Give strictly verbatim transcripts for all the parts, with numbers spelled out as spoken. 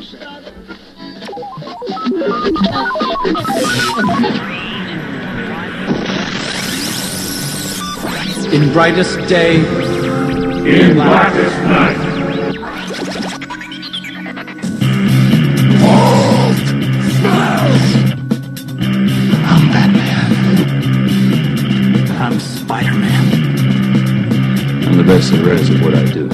In brightest day, in blackest night. I'm Batman. I'm Spider-Man. I'm the best there is at what I do.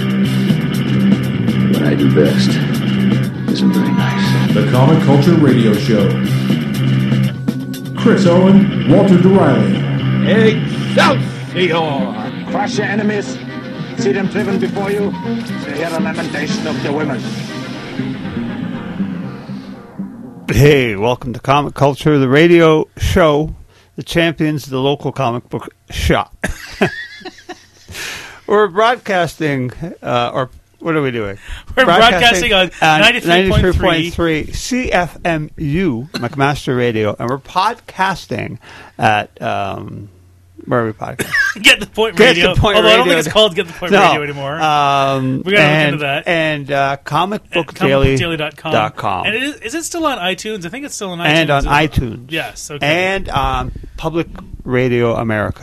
What I do best isn't very nice. The Comic Culture Radio Show. Chris Owen, Walter DeRiley. Excelsior! Crush your enemies. See them driven before you. To hear the lamentation of the women. Hey, welcome to Comic Culture, the radio show, the champions of the local comic book shop. We're broadcasting, uh, or what are we doing? We're broadcasting, broadcasting on ninety-three point three C F M U, McMaster Radio, and we're podcasting at, um, where are we podcasting? Get the Point Get Radio. The Point Although Radio. I don't think it's called Get the Point no, Radio anymore. Um, we got to look and, into that. And uh, comic book comic daily book daily dot com. And it is, is it still on iTunes? I think it's still on iTunes. And on iTunes. Yes, okay. And on Public Radio America.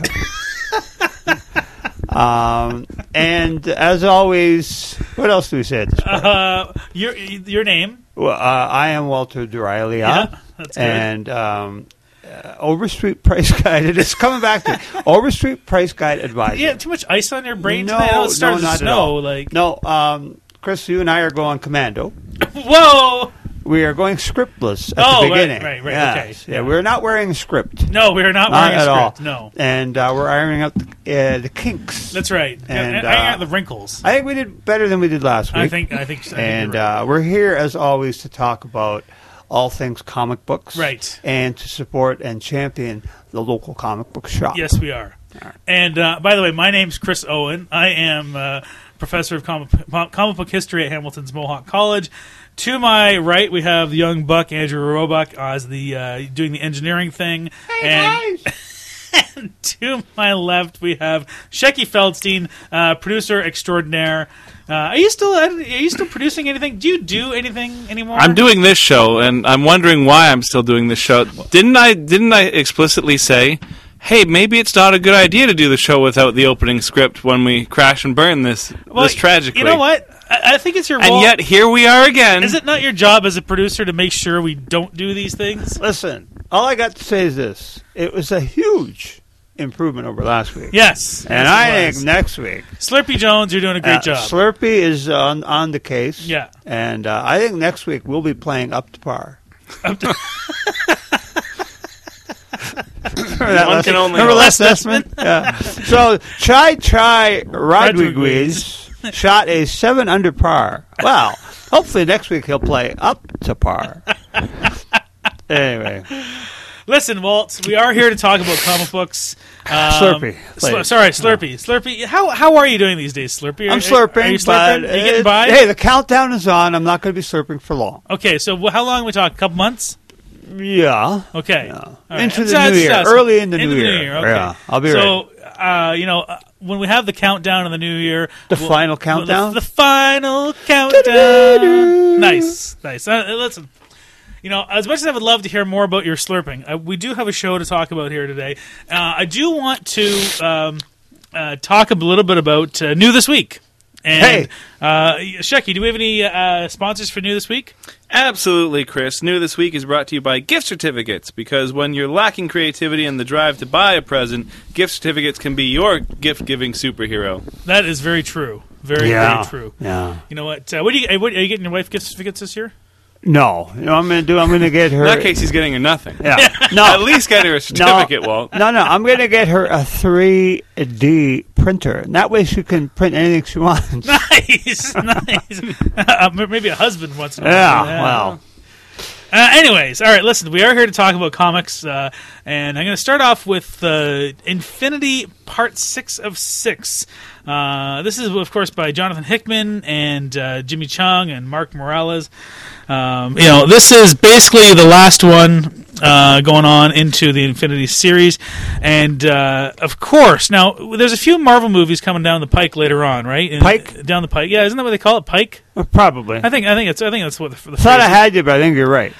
um, and as always, what else do we say at this point? Uh, your, your name? Well, uh, I am Walter DeRiley. Yeah, that's good. And um, uh, Overstreet Price Guide. It is coming back to Overstreet Price Guide Advisor. You have too much ice on your brain no, today? I know it started no, to not snow. at all. Like no, um, Chris, you and I are going commando. Whoa! We are going scriptless at oh, the beginning. right, right, right. Yes. Okay. Yeah, we're not wearing a script. No, we are not, not wearing at a script. all. No. And uh, we're ironing out the, uh, the kinks. That's right. And and uh, ironing out the wrinkles. I think we did better than we did last week. I think. I think. I think and you're right. uh, we're here as always to talk about all things comic books, right? And to support and champion the local comic book shop. Yes, we are. Right. And uh, by the way, my name's Chris Owen. I am uh, professor of comic, comic book history at Hamilton's Mohawk College. To my right, we have the young buck Andrew Roebuck as the uh, doing the engineering thing. Hey and, guys! And to my left, we have Shecky Feldstein, uh, producer extraordinaire. Uh, are you still are you still producing anything? Do you do anything anymore? I'm doing this show, and I'm wondering why I'm still doing this show. Didn't I? Didn't I explicitly say, hey, maybe it's not a good idea to do the show without the opening script when we crash and burn this well, this tragically? You know what? I, I think it's your role. And yet here we are again. Is it not your job as a producer to make sure we don't do these things? Listen, all I got to say is this: it was a huge improvement over last week. Yes, and yes, I think next week, Slurpee Jones, you're doing a great uh, job. Slurpee is on on the case. Yeah, and uh, I think next week we'll be playing up to par. Up to One Les, can only remember Les Nessman? Yeah. So Chai Chai Rodriguez shot a seven under par. Well, hopefully next week he'll play up to par. Anyway. Listen, Walt, we are here to talk about comic books. Um, Slurpee. Sl- sorry, Slurpee. No. Slurpee. How how are you doing these days, Slurpee? Are, I'm slurping. Are you slurping? Are you getting by? Hey, the countdown is on. I'm not going to be slurping for long. Okay, so how long are we talking? A couple months? Yeah. Okay. Yeah. Right. Into the so new year. Just, Early in the into new the year. New year. Okay. Yeah, I'll be so, ready. So, uh, you know, uh, when we have the countdown in the new year. The we'll, final countdown? The, the final countdown. Nice. Nice. Uh, listen. You know, as much as I would love to hear more about your slurping, uh, we do have a show to talk about here today. Uh, I do want to um, uh, talk a little bit about uh, New This Week. And, hey! Uh, Shecky, do we have any uh, sponsors for New This Week? Absolutely, Chris. New This Week is brought to you by gift certificates, because when you're lacking creativity and the drive to buy a present, gift certificates can be your gift-giving superhero. That is very true. Very, yeah. very true. Yeah. You know what? Uh, what, do you, what? Are you getting your wife gift certificates this year? No, you know what I'm going to do? I'm going to get her. In that case, he's getting her nothing. Yeah, no. At least get her a certificate, no, Walt. No, no, I'm going to get her a three D printer, and that way she can print anything she wants. Nice, nice. uh, maybe a husband wants to. Yeah, yeah, well. Uh, anyways, all right. Listen, we are here to talk about comics, uh, and I'm going to start off with uh, Infinity Part Six of Six. Uh, this is, of course, by Jonathan Hickman and uh, Jimmy Chung and Mark Morales. Um, you know, this is basically the last one uh, going on into the Infinity series, and uh, of course, now there's a few Marvel movies coming down the pike later on, right? And, Pike? down the pike, yeah, isn't that what they call it, pike? Well, probably. I think I think it's I think that's what the, the Thought I phrase is. had you, but I think you're right.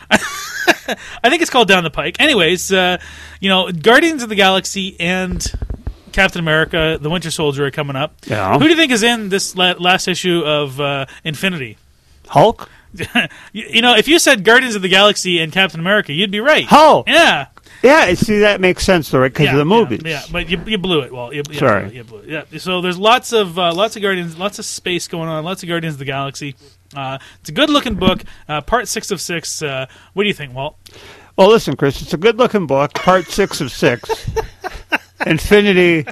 I think it's called Down the Pike. Anyways, uh, you know, Guardians of the Galaxy and Captain America, the Winter Soldier are coming up. Yeah. Who do you think is in this la- last issue of uh, Infinity? Hulk? you, you know, if you said Guardians of the Galaxy and Captain America, you'd be right. Hulk? Yeah. Yeah, see, that makes sense, though, right? Because yeah, of the movies. Yeah, yeah, but you, you blew it. Well, you, yeah, Sorry. You blew it. Yeah. So there's lots of uh, lots of Guardians, lots of space going on, lots of Guardians of the Galaxy. Uh, it's a good-looking book. Uh, part six of six. Uh, what do you think, Walt? Well, listen, Chris, it's a good-looking book, part six of six. Infinity,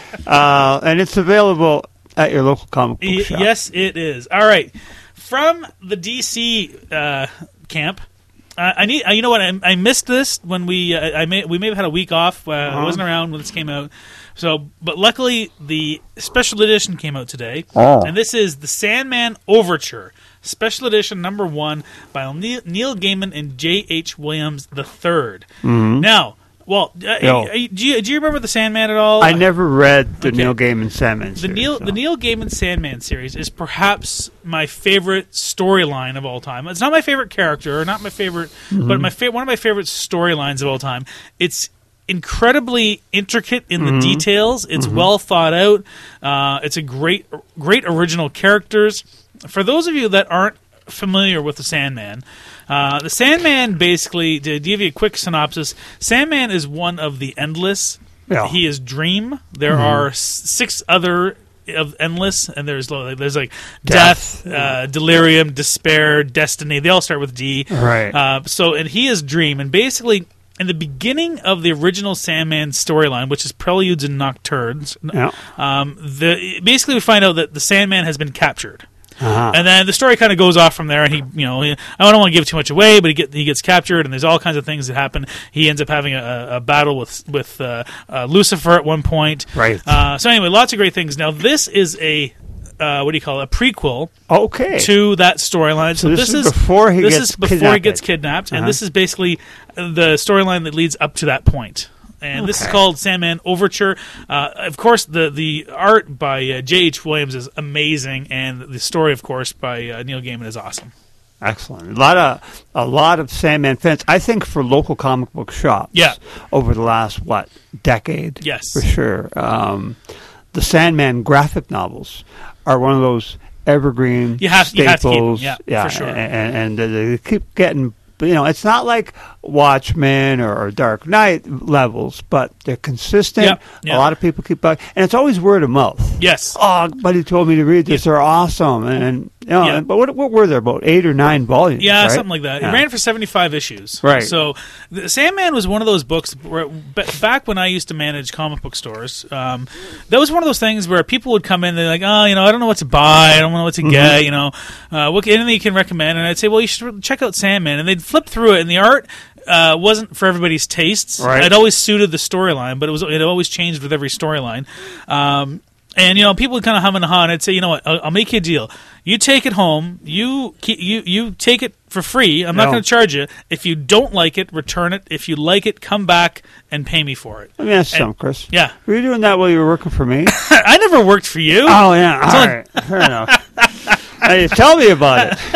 uh, and it's available at your local comic book Y- shop. Yes, it is. All right. From the D C uh, camp, uh, I need. Uh, you know what? I, I missed this when we. Uh, I may. We may have had a week off. Uh, Uh-huh. I wasn't around when this came out. So, but luckily, the special edition came out today, Oh. and this is the Sandman Overture, special edition number one by Neil, Neil Gaiman and J H. Williams the third. Mhm. Now, well, uh, Yo. uh, do you do you remember the Sandman at all? I never read the Okay. Neil Gaiman Sandman The series, Neil so. the Neil Gaiman Sandman series is perhaps my favorite storyline of all time. It's not my favorite character, or not my favorite, Mm-hmm. but my fa- one of my favorite storylines of all time. It's incredibly intricate in Mm-hmm. the details. It's well thought out. Uh, it's a great, great original characters. For those of you that aren't familiar with the Sandman, uh, the Sandman basically, to give you a quick synopsis, Sandman is one of the Endless. Yeah. He is Dream. There are s- six other of Endless, and there's lo- there's like Death. Death, uh, Delirium, Despair, Destiny. They all start with D. Right. Uh, so, and he is Dream, and basically, in the beginning of the original Sandman storyline, which is Preludes and Nocturnes, Yeah. um, the basically we find out that the Sandman has been captured. Uh-huh. And then the story kind of goes off from there, and he, you know, he, I don't want to give too much away, but he get he gets captured, and there's all kinds of things that happen. He ends up having a, a battle with with uh, uh, Lucifer at one point. Right. Uh, so anyway, lots of great things. Now this is a uh, what do you call it? A prequel Okay. to that storyline. So, this is before he this gets is before he kidnapped. gets kidnapped, and Uh-huh. this is basically the storyline that leads up to that point. And this is Okay. called Sandman Overture. Uh, of course, the the art by uh, J H. Williams is amazing, and the story, of course, by uh, Neil Gaiman is awesome. Excellent. A lot of a lot of Sandman fans. I think for local comic book shops. Yeah. Over the last what decade? Yes. for sure. Um, the Sandman graphic novels are one of those evergreen You have- staples. you have to keep 'em, yeah, for sure. And, and, and they keep getting. You know, it's not like Watchmen or, or Dark Knight levels, but they're consistent. Yep, yep. A lot of people keep buying, and it's always word of mouth. Yes. Oh, buddy told me to read this. They're awesome, and, and you know, Yeah. but what, what were there, about eight or nine volumes? Yeah, right? something like that. Yeah. It ran for seventy-five issues. Right. So, the Sandman was one of those books where, b- back when I used to manage comic book stores, um, that was one of those things where people would come in, they're like, oh, you know, I don't know what to buy, I don't know what to Mm-hmm. get, you know, uh, what anything you can recommend. And I'd say, well, you should check out Sandman. And they'd flip through it, and the art uh, wasn't for everybody's tastes. Right. It always suited the storyline, but it was it always changed with every storyline. Um, And, you know, people would kind of hum and haw, and I'd say, you know what, I'll, I'll make you a deal. You take it home, you keep, you you take it for free. I'm not No. going to charge you. If you don't like it, return it. If you like it, come back and pay me for it. Let me ask you And- something, Chris. Yeah. Were you doing that while you were working for me? I never worked for you. Oh, yeah. All only- right. Fair enough. Hey, tell me about it.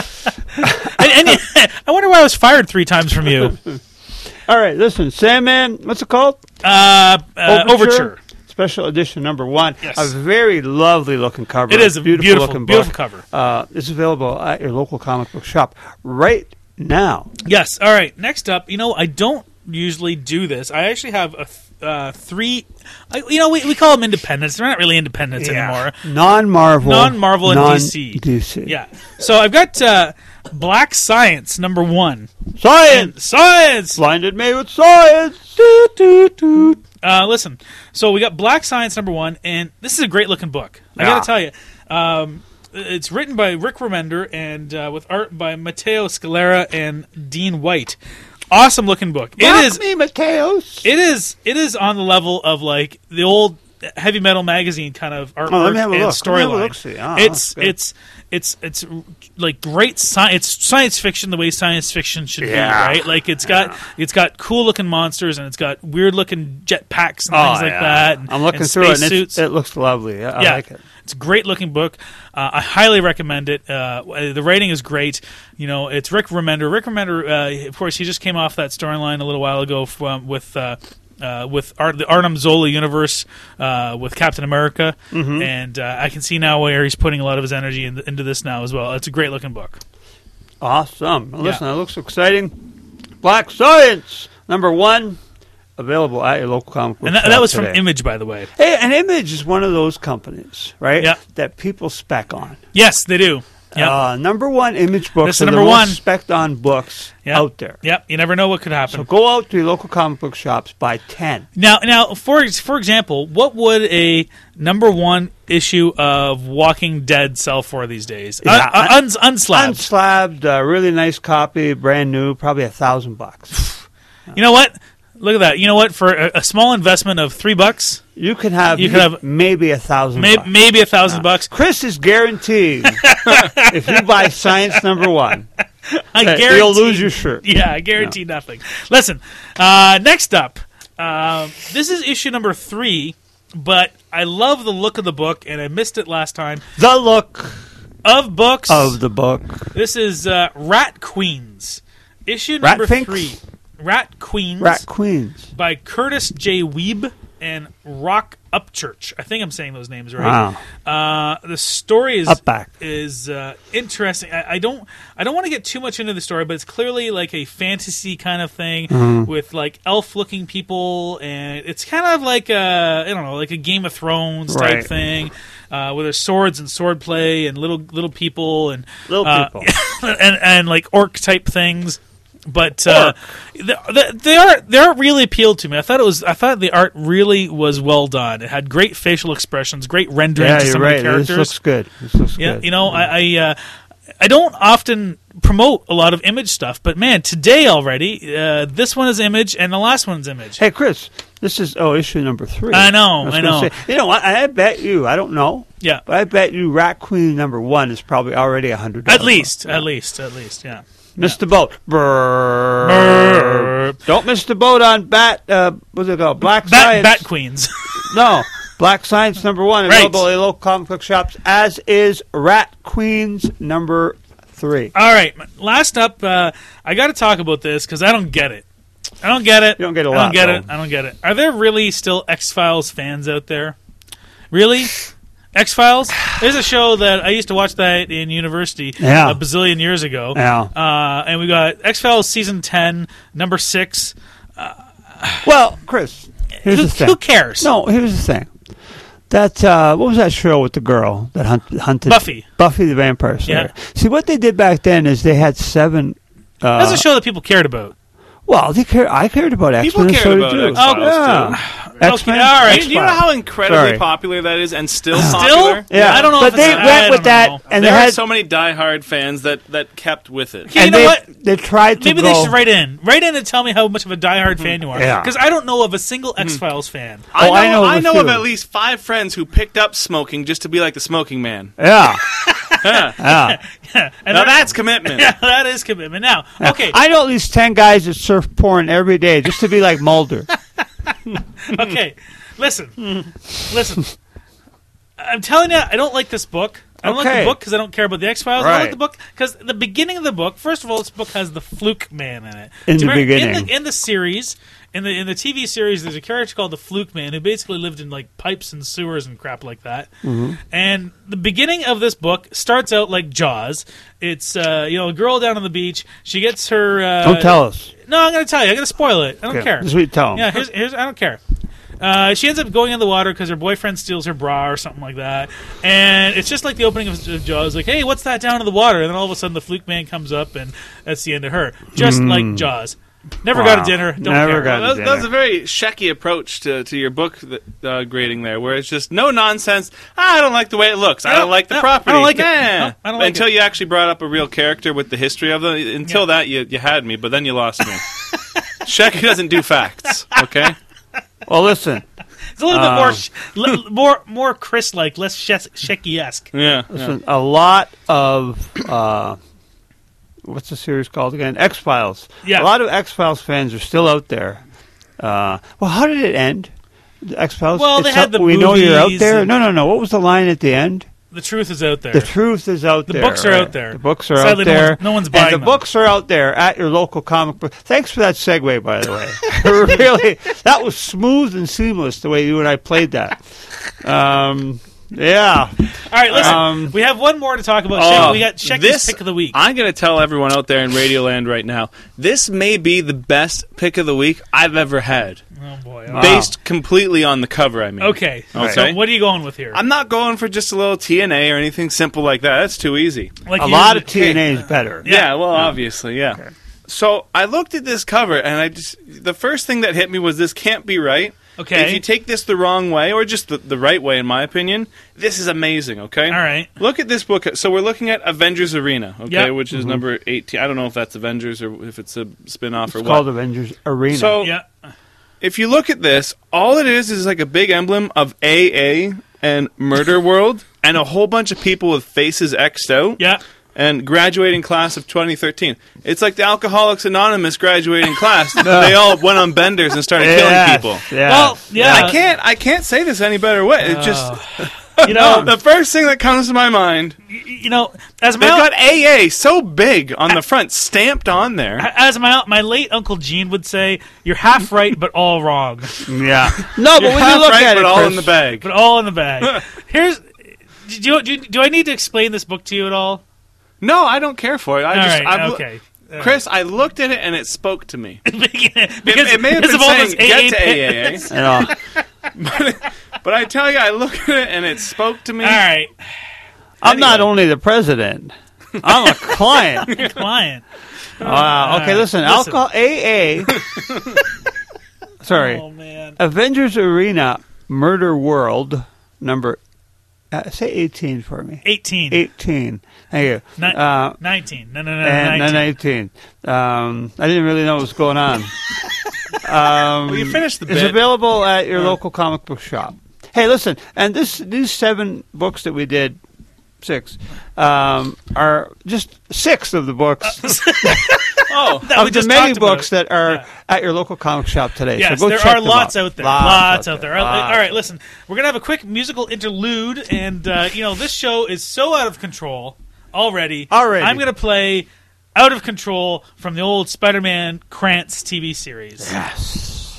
and, and I wonder why I was fired three times from you. All right, listen. Sandman, what's it called? Uh, uh, Overture. Special edition number one. Yes. A very lovely looking cover. It is a beautiful, beautiful, looking beautiful book. cover. Uh, it's available at your local comic book shop right now. Yes. All right. Next up, you know, I don't usually do this. I actually have a th- uh, three. I, you know, we, we call them independents. They're not really independents anymore. Non-Marvel. Non-Marvel and D C. non-D C. Yeah. So I've got uh, Black Science number one. Science! Science. Blinded me with science! Doot, doot, doot. Uh, listen, so we got Black Science number one, and this is a great looking book. I Yeah. got to tell you, um, it's written by Rick Remender and uh, with art by Matteo Scalera and Dean White. Awesome looking book. It Rock is. me, Mateos. It is. It is on the level of like the old heavy metal magazine kind of artwork Oh, let me have a and look. Let me have a storyline. look-see. Oh, it's that's good. it's it's it's like great science. It's science fiction the way science fiction should Yeah. be, right? Like it's got it's got cool looking monsters and it's got weird looking jet packs and Oh, things like yeah. that. And, I'm looking and through it, and it's, spacesuits. it looks lovely. I, I yeah, like it. it's a great looking book. Uh, I highly recommend it. Uh, the writing is great. You know, it's Rick Remender. Rick Remender, uh, of course, he just came off that storyline a little while ago from with. Uh, Uh, with Art, the Arnim Zola universe uh, with Captain America, Mm-hmm. and uh, I can see now where he's putting a lot of his energy in, into this now as well. It's a great looking book. Awesome. Listen, it looks exciting. Black Science, number one, available at your local comic book And that, shop that was from today. Image, by the way. Hey, an Image is one of those companies, right? Yeah. That people spec on. Yes, they do. Yep. Uh, number one Image books That's are the the number most one. spec on books Yep. out there. Yep. You never know what could happen. So go out to your local comic book shops, buy ten. Now, now, for for example, what would a number one issue of Walking Dead sell for these days? Yeah, uh, uh, uns, unslabbed. Unslabbed, uh, really nice copy, brand new, probably a thousand bucks. You know what? Look at that. You know what? For a, a small investment of three bucks, You can have, You can have- maybe a thousand may, bucks. maybe a thousand bucks. Chris is guaranteed if you buy Science number one, I that guarantee you'll lose your shirt. Yeah, I guarantee nothing. Listen, uh, next up, um, this is issue number three, but I love the look of the book, and I missed it last time. The look Of books, of the book. this is uh, Rat Queens, issue Rat number Finks? three. Rat Queens Rat Queens. by Curtis J. Weeb and Rock Upchurch. I think I'm saying those names right. Wow. Uh, the story is Up back. is uh, interesting. I, I don't I don't want to get too much into the story, but it's clearly like a fantasy kind of thing Mm-hmm. with like elf looking people, and it's kind of like a I don't know like a Game of Thrones type Right. thing. Uh, where there's swords and swordplay and little little people and Little uh, people. and and like orc type things. But uh, the, the, they are they art really appealed to me. I thought it was I thought the art really was well done. It had great facial expressions, great rendering Yeah, to you're some right. of the characters. This looks good. This looks Yeah, good. you know, I I, uh, I don't often promote a lot of Image stuff, but man, today already, uh, this one is Image and the last one's Image. Hey, Chris, this is, oh, issue number three. I know, was I gonna know. say- you know what? I bet you, I don't know, Yeah, but I bet you Rat Queen number one is probably already a hundred dollars. at least, at least, at least, yeah. Missed the boat. Brrr. Brrr. Don't miss the boat on Bat, uh, what's it called? Black Bat, Science. Bat Queens. No. Black Science number one, Right. available at local comic book shops, as is Rat Queens number three. All right, last up, uh, I got to talk about this because I don't get it. I don't get it. You don't get a I lot, don't get it. though. I don't get it. Are there really still X-Files fans out there? Really? X-Files? There's a show that I used to watch that in university Yeah. a bazillion years ago. Yeah. Uh, and we got X-Files season ten, number six. Well, Chris, here's Who, the thing. who cares? No, here's the thing. That uh, what was that show with the girl that hunt, hunted Buffy. Buffy the Vampire Slayer. Yeah. See, what they did back then is they had seven. Uh, That's a show that people cared about. Well, they care. I cared about X People Men. cared so about did you. X-Files, yeah. X-Men. Okay, all right. Do you know how incredibly Sorry. popular that is, and still Still? popular? Yeah, I don't know But if it's they a- I went with don't that, know. and there they are had, so many diehard fans that, that kept with it. Okay, you and know they, what? they tried to Maybe go. they should write in. Write in and tell me how much of a diehard fan you are. Yeah. Because I don't know of a single X-Files fan. I Oh, know, I know of I a know few. of at least five friends who picked up smoking just to be like the smoking man. Yeah, Huh. yeah. And Now they're- that's commitment. Yeah, that is commitment. Now, okay, I know at least ten guys that surf porn every day just to be like Mulder. okay. Listen, listen. I'm telling you, I don't like this book. I don't like Okay. the book because I don't care about the X-Files. I don't Right. like the book because the beginning of the book. First of all, this book has the Fluke Man in it. In Do you the remember- in beginning. the, in the series, in the in the T V series, there's a character called the Fluke Man who basically lived in like pipes and sewers and crap like that. Mm-hmm. And the beginning of this book starts out like Jaws. It's uh, you know a girl down on the beach. She gets her. Uh, Don't tell us. No, I'm going to tell you. I'm going to spoil it. I don't Okay, care. Just read tell 'em. Yeah, here's, here's I don't care. Uh, she ends up going in the water because her boyfriend steals her bra or something like that, and it's just like the opening of of Jaws. Like, hey, what's that down in the water? And then all of a sudden, the Fluke Man comes up, and that's the end of her. Just like Jaws. Never Wow. got a dinner. Don't Never care. got That was, dinner. that was a very Shecky approach to, to your book that, uh, grading there, where it's just no nonsense. Ah, I don't like the way it looks. I No, don't like the no, property. I don't like it. Nah. No, I don't like Until it. you actually brought up a real character with the history of them. Until Yeah. that, you, you had me, but then you lost me. Shecky doesn't do facts, okay? Well, listen. It's a little Um, bit more, sh- le- more, more Chris-like, less Sh- Shecky-esque. Yeah. yeah. Listen, a lot of uh, what's the series called again? X-Files. Yeah. A lot of X-Files fans are still out there. Uh, well, how did it end? The X-Files. Well, they It's had up- the We know you're out movies there. and- No, no, no. What was the line at the end? The truth is out there. The truth is out The there. books are right? out there. The books are Sadly, out no there. one's- no one's buying And the them. books are out there at your local comic book. Thanks for that segue, by the way. Really, that was smooth and seamless the way you and I played that. Um, yeah. All right, listen. Um, we have one more to talk about. Oh, Shecky. We got Shecky's this- pick of the week. I'm going to tell everyone out there in Radioland right now, this may be the best pick of the week I've ever had. Oh boy. Wow. Based completely on the cover, I mean. Okay. Okay. So what are you going with here? I'm not going for just a little T N A or anything simple like that. That's too easy. Like a you- lot of T N A is better. Yeah, well, obviously, yeah. So I looked at this cover, and I just the first thing that hit me was this can't be right. Okay. If you take this the wrong way, or just the, the right way, in my opinion, this is amazing, okay? All right. Look at this book. So we're looking at Avengers Arena, okay, Yep. which is number eighteen. I don't know if that's Avengers or if it's a spin-off or It's what. called Avengers Arena. So Yeah. if you look at this, all it is is like a big emblem of A A and Murder World and a whole bunch of people with faces X'd out. Yeah. And graduating class of twenty thirteen. It's like the Alcoholics Anonymous graduating class. They all went on benders and started Yes, killing people. yes. Well, yeah. I can't. I can't say this any better way. It just, You know, the first thing that comes to my mind. you know, as They've my got A A so big on the front, stamped on there. as my my late Uncle Gene would say, you're half right but all wrong, yeah. No, but You're when half you look right, at but it, all Chris, in the bag. but all in the bag. Here's. Do, you, do, you- do I need to explain this book to you at all? No, I don't care for it. I All just, right, I've lo- okay. Chris, I looked at it and it spoke to me. because It, it may have because been of all saying those get to A A A A, you know, but, but I tell you, I looked at it and it spoke to me. All right, I'm not Anyway. only the president. I'm a client. client. Wow. Okay, right. listen. Listen. Alcohol A A. Sorry. Oh man. Avengers Arena Murder World number. Uh, say eighteen for me. eighteen. eighteen. Thank you. Ni- Uh, nineteen. No, no, no. and nineteen. then eighteen. Um, I didn't really know what was going on. Um, Well, you finished the It's bit. available at your local comic book shop. Hey, listen, and this these seven books that we did, six, um, are just six of the books Oh, That we of the just many talked about. books that are Yeah. at your local comic shop today. Yes, so go there check are them lots out. out there. Lots, out there. All Lots. right, listen. We're gonna have a quick musical interlude, and uh, you know this show is so out of control already. Already. I'm gonna play "Out of Control" from the old Spider-Man Krantz T V series. Yes.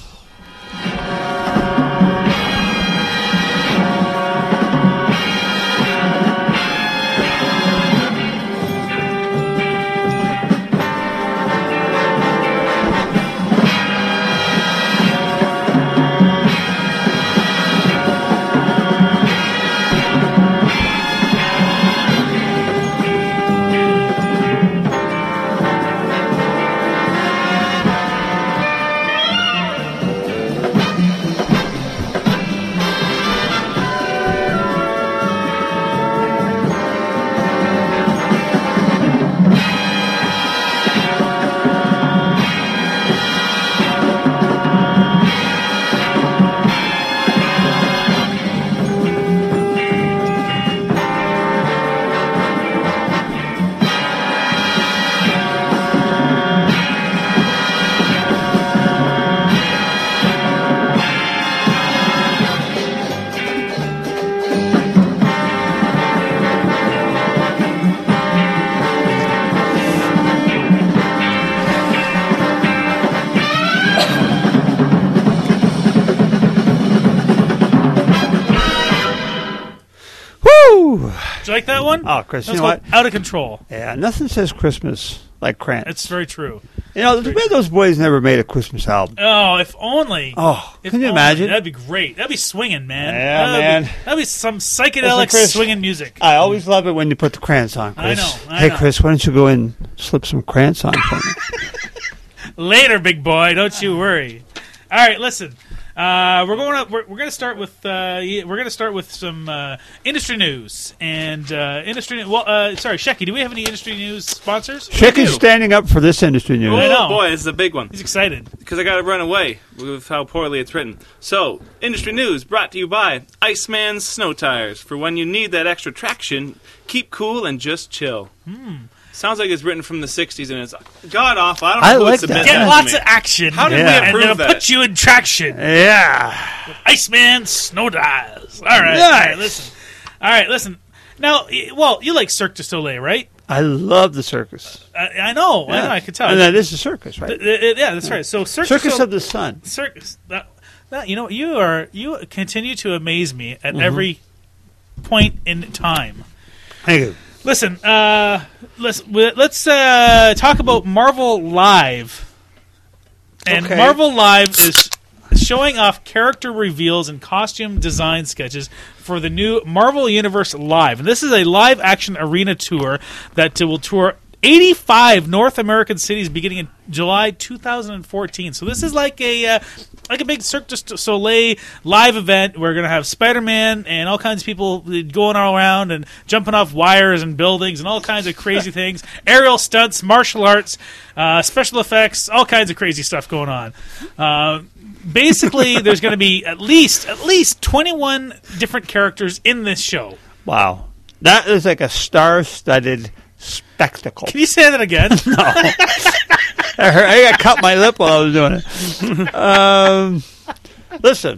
Woo! Did you like that one? Oh, Chris, That's you know called what? Out of Control. Yeah, nothing says Christmas like Krantz. It's very true. You know, the way those boys never made a Christmas album. Oh, if only. Oh, If can you only. imagine? That'd be great. That'd be swinging, man. Yeah, that'd man. Be, that'd be some psychedelic Listen, Chris, swinging music. I always love it when you put the Krantz on, Chris. I know, I hey, know. Chris, why don't you go and slip some Krantz on for me? Later, big boy. Don't you worry. All right, listen. Uh, we're going. To, we're, we're going to start with. Uh, we're going to start with some uh, industry news and uh, industry. Well, uh, sorry, Shecky. Do we have any industry news sponsors? Shecky's standing up for this industry news. Oh I know. boy, this is a big one. He's excited. Because I got to run away with how poorly it's written. So, industry news brought to you by Iceman's Snow Tires. For when you need that extra traction, keep cool and just chill. Hmm. Sounds like it's written from the sixties and it's god awful. I don't know I who like would submit that. Get that to lots me. of action. How did Yeah. we and approve it'll that? put you in traction. Yeah. Iceman Snow Tires. All right. Nice. All right. Listen. All right. Listen. Now, y- well, you like Cirque du Soleil, right? I love the circus. I, I know. I Yeah. know. I could tell. And that is a circus, right? Th- th- yeah, that's right. So Cirque du Circus Soleil- of the Sun. circus. That, that, you know, you are you continue to amaze me at Mm-hmm. every point in time. Thank you. Listen, uh, let's w- let's uh, talk about Marvel Live. And Okay. Marvel Live is showing off character reveals and costume design sketches for the new Marvel Universe Live. And this is a live action arena tour that uh, will tour eighty-five North American cities beginning in July two thousand fourteen. So this is like a uh, like a big Cirque du Soleil live event. We're going to have Spider-Man and all kinds of people going all around and jumping off wires and buildings and all kinds of crazy things. Aerial stunts, martial arts, uh, special effects, all kinds of crazy stuff going on. Uh, basically, there's going to be at least at least twenty-one different characters in this show. Wow. That is like a star-studded spectacle. Can you say that again? I, heard, I got cut my lip while I was doing it. Um, listen.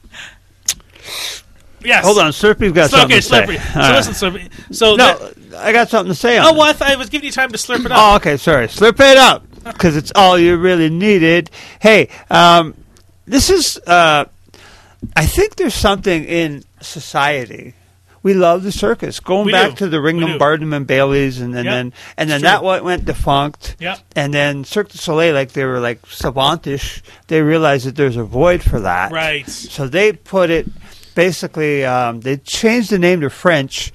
Yes. Hold on. Slurpy's got So, something okay, to say. Slurpee. So All right. listen, Slurpee. So No, that- I got something to say on oh, this. well, I, th- I was giving you time to slurp it up. Oh, okay. Sorry. Slurp it up because it's all you really needed. Hey, um, this is. Uh, I think there's something in society. We love the circus. Going We back do. to the We Ringham do. Barnum and Baileys, and then, Yep. then and then It's that true. one went defunct. Yep. And then Cirque du Soleil, like they were like savantish. They realized that there's a void for that. Right. So they put it. Basically, um, they changed the name to French,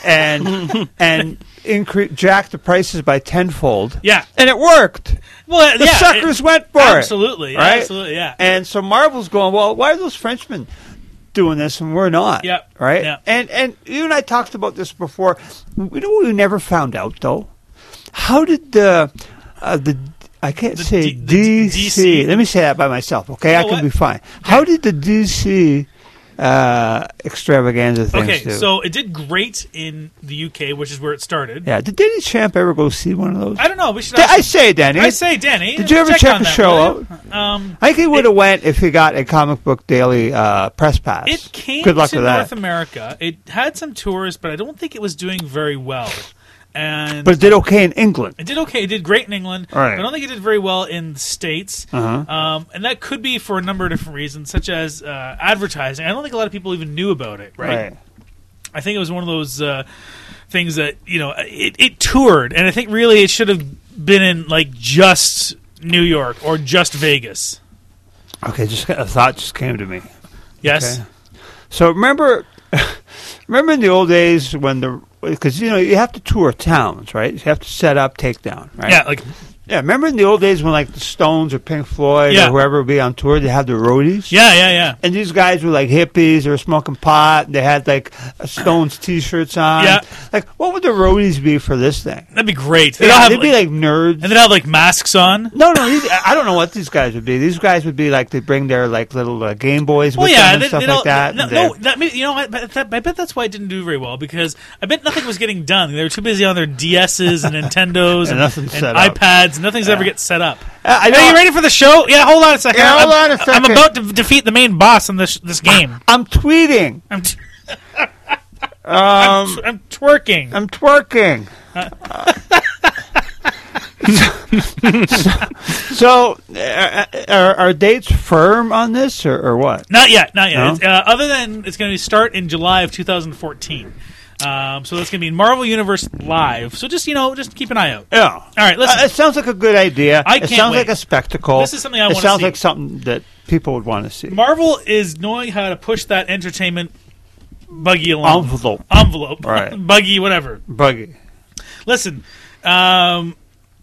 and and incre- jacked the prices by tenfold. Yeah. And it worked. Well, The yeah, suckers it- went for absolutely, it. Right? absolutely, yeah. And so Marvel's going, well, why are those Frenchmen doing this and we're not? Yep. Right? Yep. And and you and I talked about this before. We know what we never found out, though? How did the, uh, the I can't The say D- the D C. D C. Let me say that by myself, okay? You I know can what? be fine. How did the D C uh, extravaganza things Okay, do? so it did great in the U K, which is where it started. yeah, did Danny Champ ever go see one of those? I don't know. We should. Did ask I him. say, Danny. I say, Danny. Did you ever check on the that, show will you? Um, I think he would have went if he got a Comic Book Daily uh, press pass. it came Good luck to with that. North America. It had some tours, but I don't think it was doing very well. And But it did okay in England. it did okay. It did great in England. All right. I don't think it did very well in the States. Uh-huh. Um, and that could be for a number of different reasons, such as uh, advertising. I don't think a lot of people even knew about it, right? Right. I think it was one of those uh, things that, you know, it, it toured. And I think really it should have been in, like, just New York or just Vegas. Okay, just a thought just came to me. Yes? Okay. So remember, remember in the old days when the because you know you have to tour towns, right? You have to set up, take down, right? Yeah, like, Yeah, remember in the old days when like the Stones or Pink Floyd Yeah. or whoever would be on tour, they had the roadies. yeah, yeah, yeah. And these guys were like hippies, they were smoking pot, and they had like a Stones t-shirts on. Yeah. Like, what would the roadies be for this thing? That'd be great. They'd Yeah, all have, they'd like, be like nerds. and they'd have, like, masks on. No, no, these, I don't know what these guys would be. These guys would be like they bring their like little uh, Game Boys with Well, yeah, them and they, stuff they like don't, that. No, and no they- that, may- you know, I, bet that, I bet that's why it didn't do very well because I bet nothing was getting done. They were too busy on their D S's and Nintendos And and, nothing's and set up. iPads. Nothing's ever get set up. Uh, I Are know- you ready for the show? Yeah, hold on a second. Yeah, I'm, hold on a I'm second. about to defeat the main boss in this this game. I'm tweeting. I'm, t- Um, I'm twerking. I'm twerking. so, uh, are, are dates firm on this, or, or what? Not yet, not yet. No? It's, uh, other than it's going to start in July of two thousand fourteen. Um, so that's going to be Marvel Universe Live. So just, you know, just keep an eye out. Yeah. All right, listen. Uh, it sounds like a good idea. I it can't sounds wait. like a spectacle. This is something I It wanna sounds see. like something that people would want to see. Marvel is knowing how to push that entertainment buggy along. Envelope. Envelope. Right. Buggy, whatever. Buggy. Listen, um,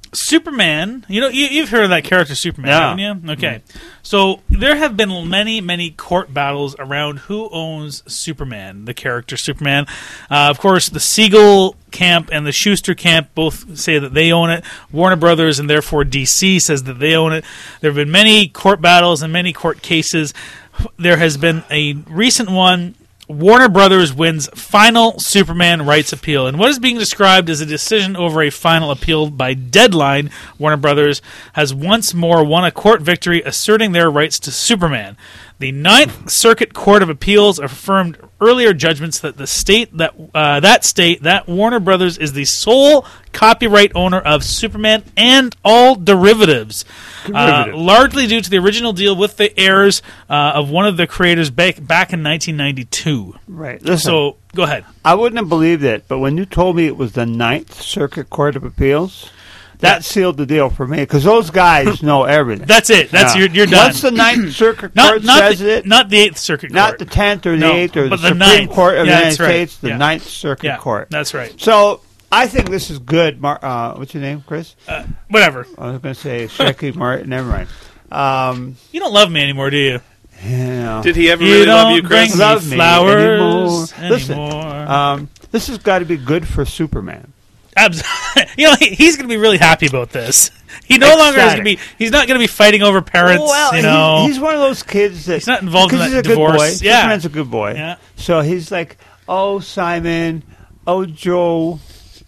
Superman, you know, you, you've heard of that character Superman, Yeah. haven't you? Okay. So there have been many, many court battles around who owns Superman, the character Superman. Uh, of course, the Siegel camp and the Schuster camp both say that they own it. Warner Brothers and therefore D C says that they own it. There have been many court battles and many court cases. There has been a recent one. Warner Brothers wins final Superman rights appeal. And what is being described as a decision over a final appeal by deadline, Warner Brothers has once more won a court victory asserting their rights to Superman. The Ninth Circuit Court of Appeals affirmed earlier judgments that the state that uh, that state that Warner Brothers is the sole copyright owner of Superman and all derivatives, uh, largely due to the original deal with the heirs uh, of one of the creators back back in nineteen ninety-two. Right. Listen, So go ahead. I wouldn't have believed it, but when you told me it was the Ninth Circuit Court of Appeals, that Yeah. sealed the deal for me because those guys know everything. That's it. That's Yeah. you're, you're done. Once the Ninth Circuit not Court not says the, it, not the Eighth Circuit not Court. the tenth or the No, eighth or the but the Supreme ninth. Court of Yeah, the that's United right. States, the Yeah. Ninth Circuit Yeah, Court. that's right. So I think this is good. Mar- uh, what's your name, Chris? Uh, whatever. I was going to say Shecky Martin. Never mind. Um, You don't love me anymore, do you? yeah. Did he ever You really don't love you, Chris? bring me Love me flowers anymore. Listen, anymore. Um, this has got to be good for Superman. Abs- you know, he, he's going to be really happy about this. He no longer is going to be. He's not going to be fighting over parents. Well, you know, he's, he's one of those kids that He's not involved in because that he's a divorce. Good boy. Yeah. Superman's a good boy. Yeah. So he's like, oh Simon, oh Joe,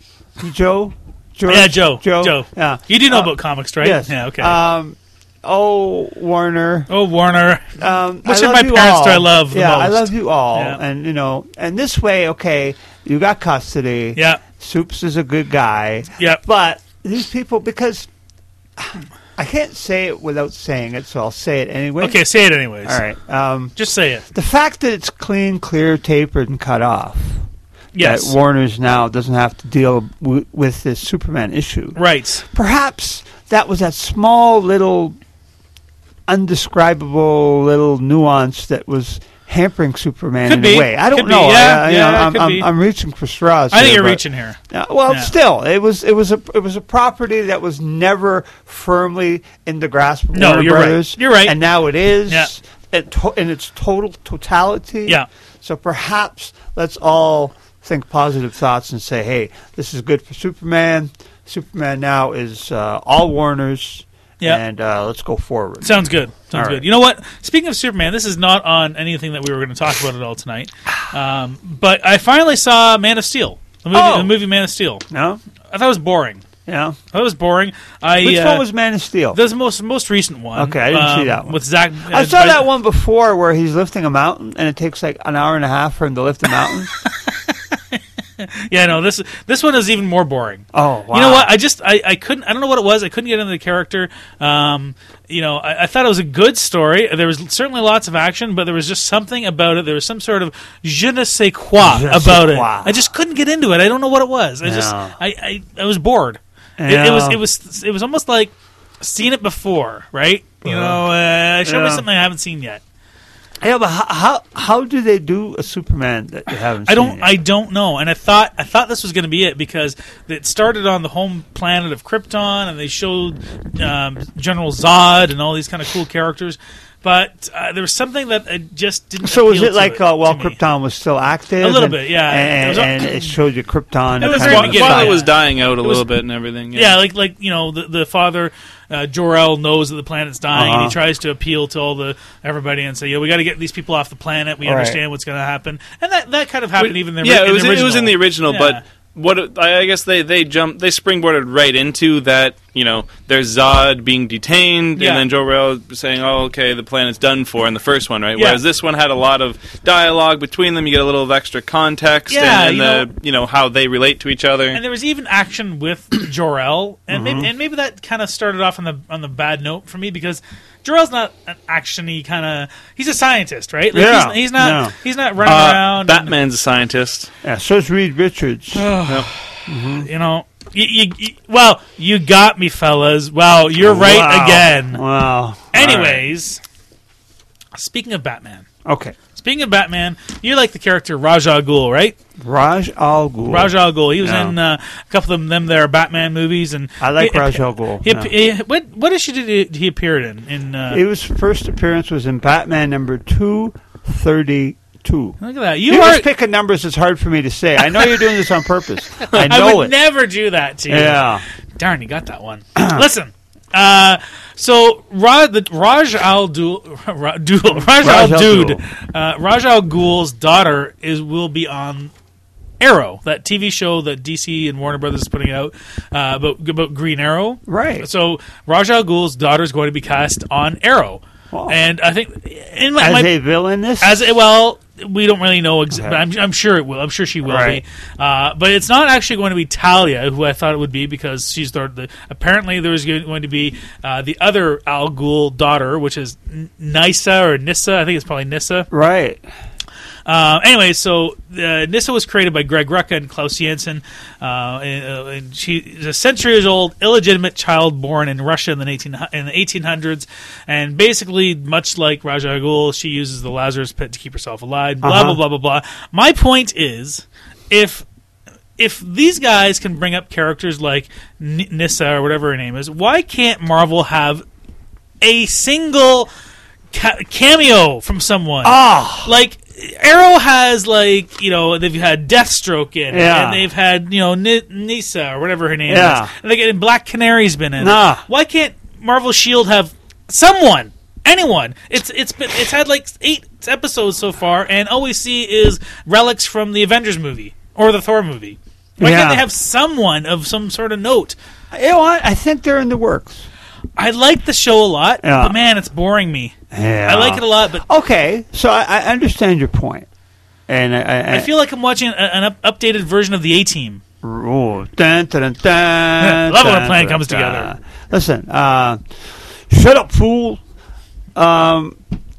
Joe, George? yeah, Joe, Joe, Joe. Yeah, You do know Uh, about comics, right? Yes. Yeah. Okay. Um, oh Warner. oh, Warner. Um, Which I of love my you parents all. do I love the yeah, I most? love you all, Yeah. and you know, and this way, okay, you got custody. Yeah. Soups is a good guy. Yep. But these people, because I can't say it without saying it, so I'll say it anyway. Okay, say it anyways. All right. Um, Just say it. the fact that it's clean, clear, tapered, and cut off. Yes. That Warner's now doesn't have to deal w- with this Superman issue. Right. Perhaps that was that small little undescribable little nuance that was hampering Superman Could in be. a way. I don't Could be. know. Yeah, I, you yeah, know, I'm, could I'm, be. I'm reaching for straws. I think here, you're but- reaching here. Uh, well, Yeah. still, it was it was a it was a property that was never firmly in the grasp of No, Warner you're right. Brothers. You're right. and now it is. Yeah. It to- in its total totality. Yeah. So perhaps let's all think positive thoughts and say, hey, this is good for Superman. Superman now is uh, all Warner's. Yeah. And uh, let's go forward. Sounds good. Sounds All good. right. You know what? Speaking of Superman, this is not on anything that we were going to talk about at all tonight. Um, but I finally saw Man of Steel, the movie, Oh. the movie Man of Steel. No? I thought it was boring. Yeah. I thought it was boring. I, Which uh, one was Man of Steel? the most most recent one? Okay, I didn't see um, that one. with Zach. I uh, saw by- that one before where he's lifting a mountain, and it takes like an hour and a half for him to lift a mountain. Yeah, no. This this one is even more boring. Oh, wow. You know what? I just I, I couldn't. I don't know what it was. I couldn't get into the character. Um, you know, I, I thought it was a good story. There was certainly lots of action, but there was just something about it. There was some sort of je ne sais quoi Je ne sais about it. quoi. I just couldn't get into it. I don't know what it was. I just Yeah. I, I I was bored. It, it was it was it was almost like seen it before, right? You know, uh, show me Yeah. something I haven't seen yet. Yeah, but how, how how do they do a Superman that you haven't I seen don't. yet? I don't know. And I thought. I thought this was going to be it because it started on the home planet of Krypton, and they showed um, General Zod and all these kind of cool characters. But uh, there was something that I just didn't. So was appeal it to like it, uh, while to me. Krypton was still active? A little and- bit, yeah. And, It was all- and it showed you Krypton. It was kind very of beginning, While it side. was dying out a was- little bit and everything. Yeah, like like you know the the father uh, Jor-El knows that the planet's dying, and he Uh-huh. tries to appeal to all the everybody and say, "Yeah, we got to get these people off the planet. We Right. understand what's going to happen." And that, that kind of happened even in the, yeah, in it was the it was in the original, Yeah. but what it- I I guess they they jumped they springboarded right into that. You know, there's Zod being detained, Yeah. and then Jor-El saying, "Oh, okay, the planet's done for." In the first one, right? Yeah. Whereas this one had a lot of dialogue between them. You get a little of extra context, Yeah, and, and you the know- you know how they relate to each other. And there was even action with Jor-El, and Mm-hmm. maybe and maybe that kind of started off on the on the bad note for me because Jor-El's not an actiony kind of. He's a scientist, right? Like, Yeah. he's, he's not. No. He's not running Uh, around. and- Batman's a scientist. Yeah, so's Reed Richards. Yep. you know. You, you, you- well, you got me, fellas. Wow, you're right Wow. again. Wow. Anyways, speaking of Batman. All right. Okay. Speaking of Batman, you like the character Ra's al Ghul, right? Raj Al Ghul. Ra's al Ghul. He was Yeah. in uh, a couple of them there Batman movies, and I like he, Ra's al Ghul. He, yeah. he, what what issue did he, he appear in? In uh, His first appearance was in Batman number two thirty-two. look at that. You You're are. just picking numbers that's hard for me to say. I know you're doing this on purpose. I I know would it. never do that to you. Yeah. Darn, you got that one. Listen. Uh, so Ra, the Raj al Ghul, Ra, Ghul- Raj al Raj al Dude, Ghul. uh, Raj al Ghul's daughter is will be on Arrow, that T V show that D C and Warner Brothers is putting out uh, about about Green Arrow. Right. So Raj al Ghul's daughter is going to be cast on Arrow, Wow. and I think in my, As my a villain, this? as a, well, we don't really know. Exa- Okay. but I'm, I'm sure it will. I'm sure she will Right. be. Uh, but it's not actually going to be Talia, who I thought it would be, because she's the. the apparently, there was going to be uh, the other Al Ghul daughter, which is N- Nyssa or Nissa. I think it's probably Nissa. right. Uh, anyway, so uh, Nissa was created by Greg Rucka and Klaus Janson, uh, and, uh, and she is a centuries-old illegitimate child born in Russia in the eighteen in the eighteen hundreds, and basically, much like Ra's al Ghul, she uses the Lazarus Pit to keep herself alive. Blah Uh-huh. blah blah blah blah. My point is, if if these guys can bring up characters like N- Nissa or whatever her name is, why can't Marvel have a single ca- cameo from someone? Oh. Like Arrow has, like, you know, they've had Deathstroke in it, Yeah. and they've had, you know, N- Nissa or whatever her name Yeah. is, and, they, and Black Canary's been in Nah. it. Why can't Marvel Shield have someone, anyone? It's it's been it's had like eight episodes so far, and all we see is relics from the Avengers movie or the Thor movie. Why Yeah. can't they have someone of some sort of note? You know what? I think they're in the works. I like the show a lot, Yeah. but man, it's boring me. Yeah. I like it a lot, but Okay, so I, I understand your point. And I, I, I feel like I'm watching a, an up- updated version of the A-Team. Oh, dun, dun, dun, dun, Love when a dun, plan dun, comes dun. together. Listen, uh, shut up, fool. Um,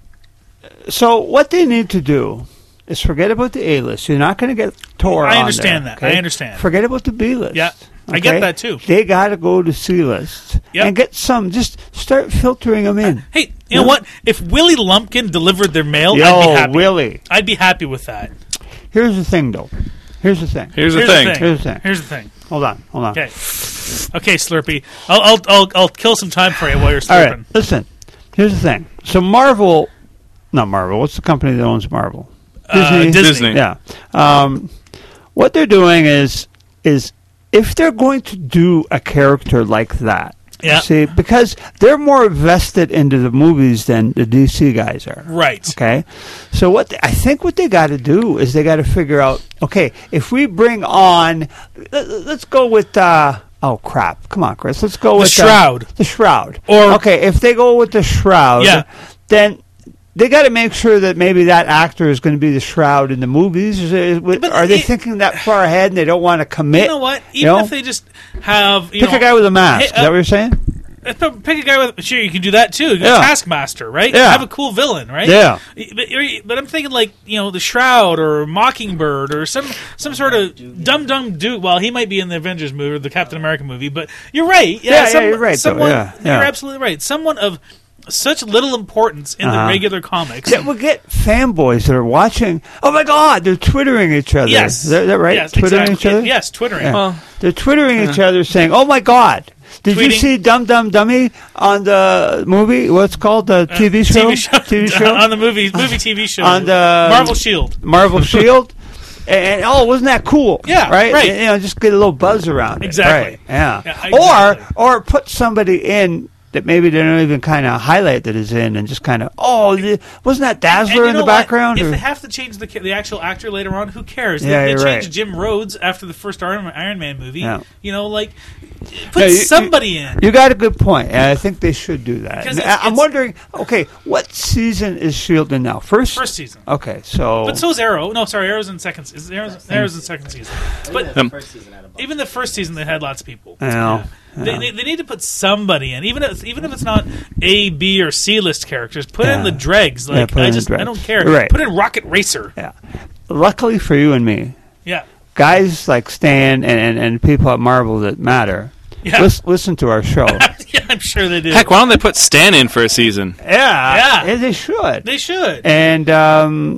so what they need to do is forget about the A-list. You're not going to get Tor I on understand there, that. okay? I understand. Forget about the B-list. Yeah, I get that too. They got to go to C-list Yep. and get some. Just start filtering them in. Hey, you know Yeah. what? If Willie Lumpkin delivered their mail, Yo, I'd be happy. Willie. I'd be happy with that. Here's the thing, though. Here's the thing. Here's the Here's thing. the thing. Here's the thing. Here's the thing. Hold on. Hold on. Okay. Okay, Slurpee. I'll, I'll I'll I'll kill some time for you while you're All slurping. right. Listen. Here's the thing. So Marvel, not Marvel. What's the company that owns Marvel? Uh, Disney. Disney. Yeah. Um, what they're doing is is if they're going to do a character like that. Yeah. See, because they're more vested into the movies than the D C guys are. Right. Okay. So what they, I think what they got to do is they got to figure out. Okay, if we bring on, let, let's go with. Uh, oh crap! Come on, Chris. Let's go The with Shroud. Uh, the Shroud. Or- okay, if they go with the Shroud, Yeah. then. They got to make sure that maybe that actor is going to be the Shroud in the movies. Is it- But are they it- thinking that far ahead and they don't want to commit? You know what? Even you know? if they just have you Pick know, a guy with a mask. Hey, is that what you're saying? uh, pick a guy with sure you can do that too. Yeah. Taskmaster, right? Yeah. Have a cool villain, right? Yeah. But, but I'm thinking like you know the Shroud or Mockingbird or some some sort of dumb dumb dude. Well, he might be in the Avengers movie or the Captain America movie, but you're right. Yeah, Yeah, yeah, some- you're right, though. Someone, Yeah, yeah. You're absolutely right. Someone of such little importance in Uh-huh. the regular comics. Yeah, we'll get fanboys that are watching. Oh my God, they're twittering each other. Yes, is that, is that right? Yes, twittering exactly. each other. Yes, twittering. Yeah. Well, They're twittering each other, saying, "Oh my God, did you Tweeting. see Dum Dum Dummy on the movie? What's it called the T V show? T V show, T V show on the movie movie T V show On the- Marvel Shield. Marvel Shield." And, and oh, wasn't that cool? Yeah, right. right. You know, just get a little buzz around it. Exactly. Right. Yeah. Yeah, exactly. Or or put somebody in that maybe they don't even kind of highlight that is in, and just kind of oh, the, wasn't that Dazzler And you in the know what? background? If or- they have to change the the actual actor later on, who cares? Yeah, they they you're changed right. Jim Rhodes after the first Iron, Iron Man movie. Yeah. You know, like put Yeah, you- somebody in. You got a good point, and I think they should do that. Because And it's- I- I'm it's- wondering, okay, what season is Shield in now? First, First season. Okay, so But so's Arrow. No, sorry, Arrow's in second. Is Arrow's, Arrow's in second season. But Um, even the first season, they had lots of people. I know. They, they, they need to put somebody in, even if even if it's not A, B, or C list characters. Put in Yeah. the dregs. Yeah, Like put I in the just I dregs. don't care. Right. Put in Rocket Racer. yeah. Luckily for you and me, Yeah, guys like Stan and, and, and people at Marvel that matter, yeah, lis- listen to our show. yeah. I'm sure they do. heck, why don't they put Stan in for a season? yeah, Yeah. they should. They should. And um,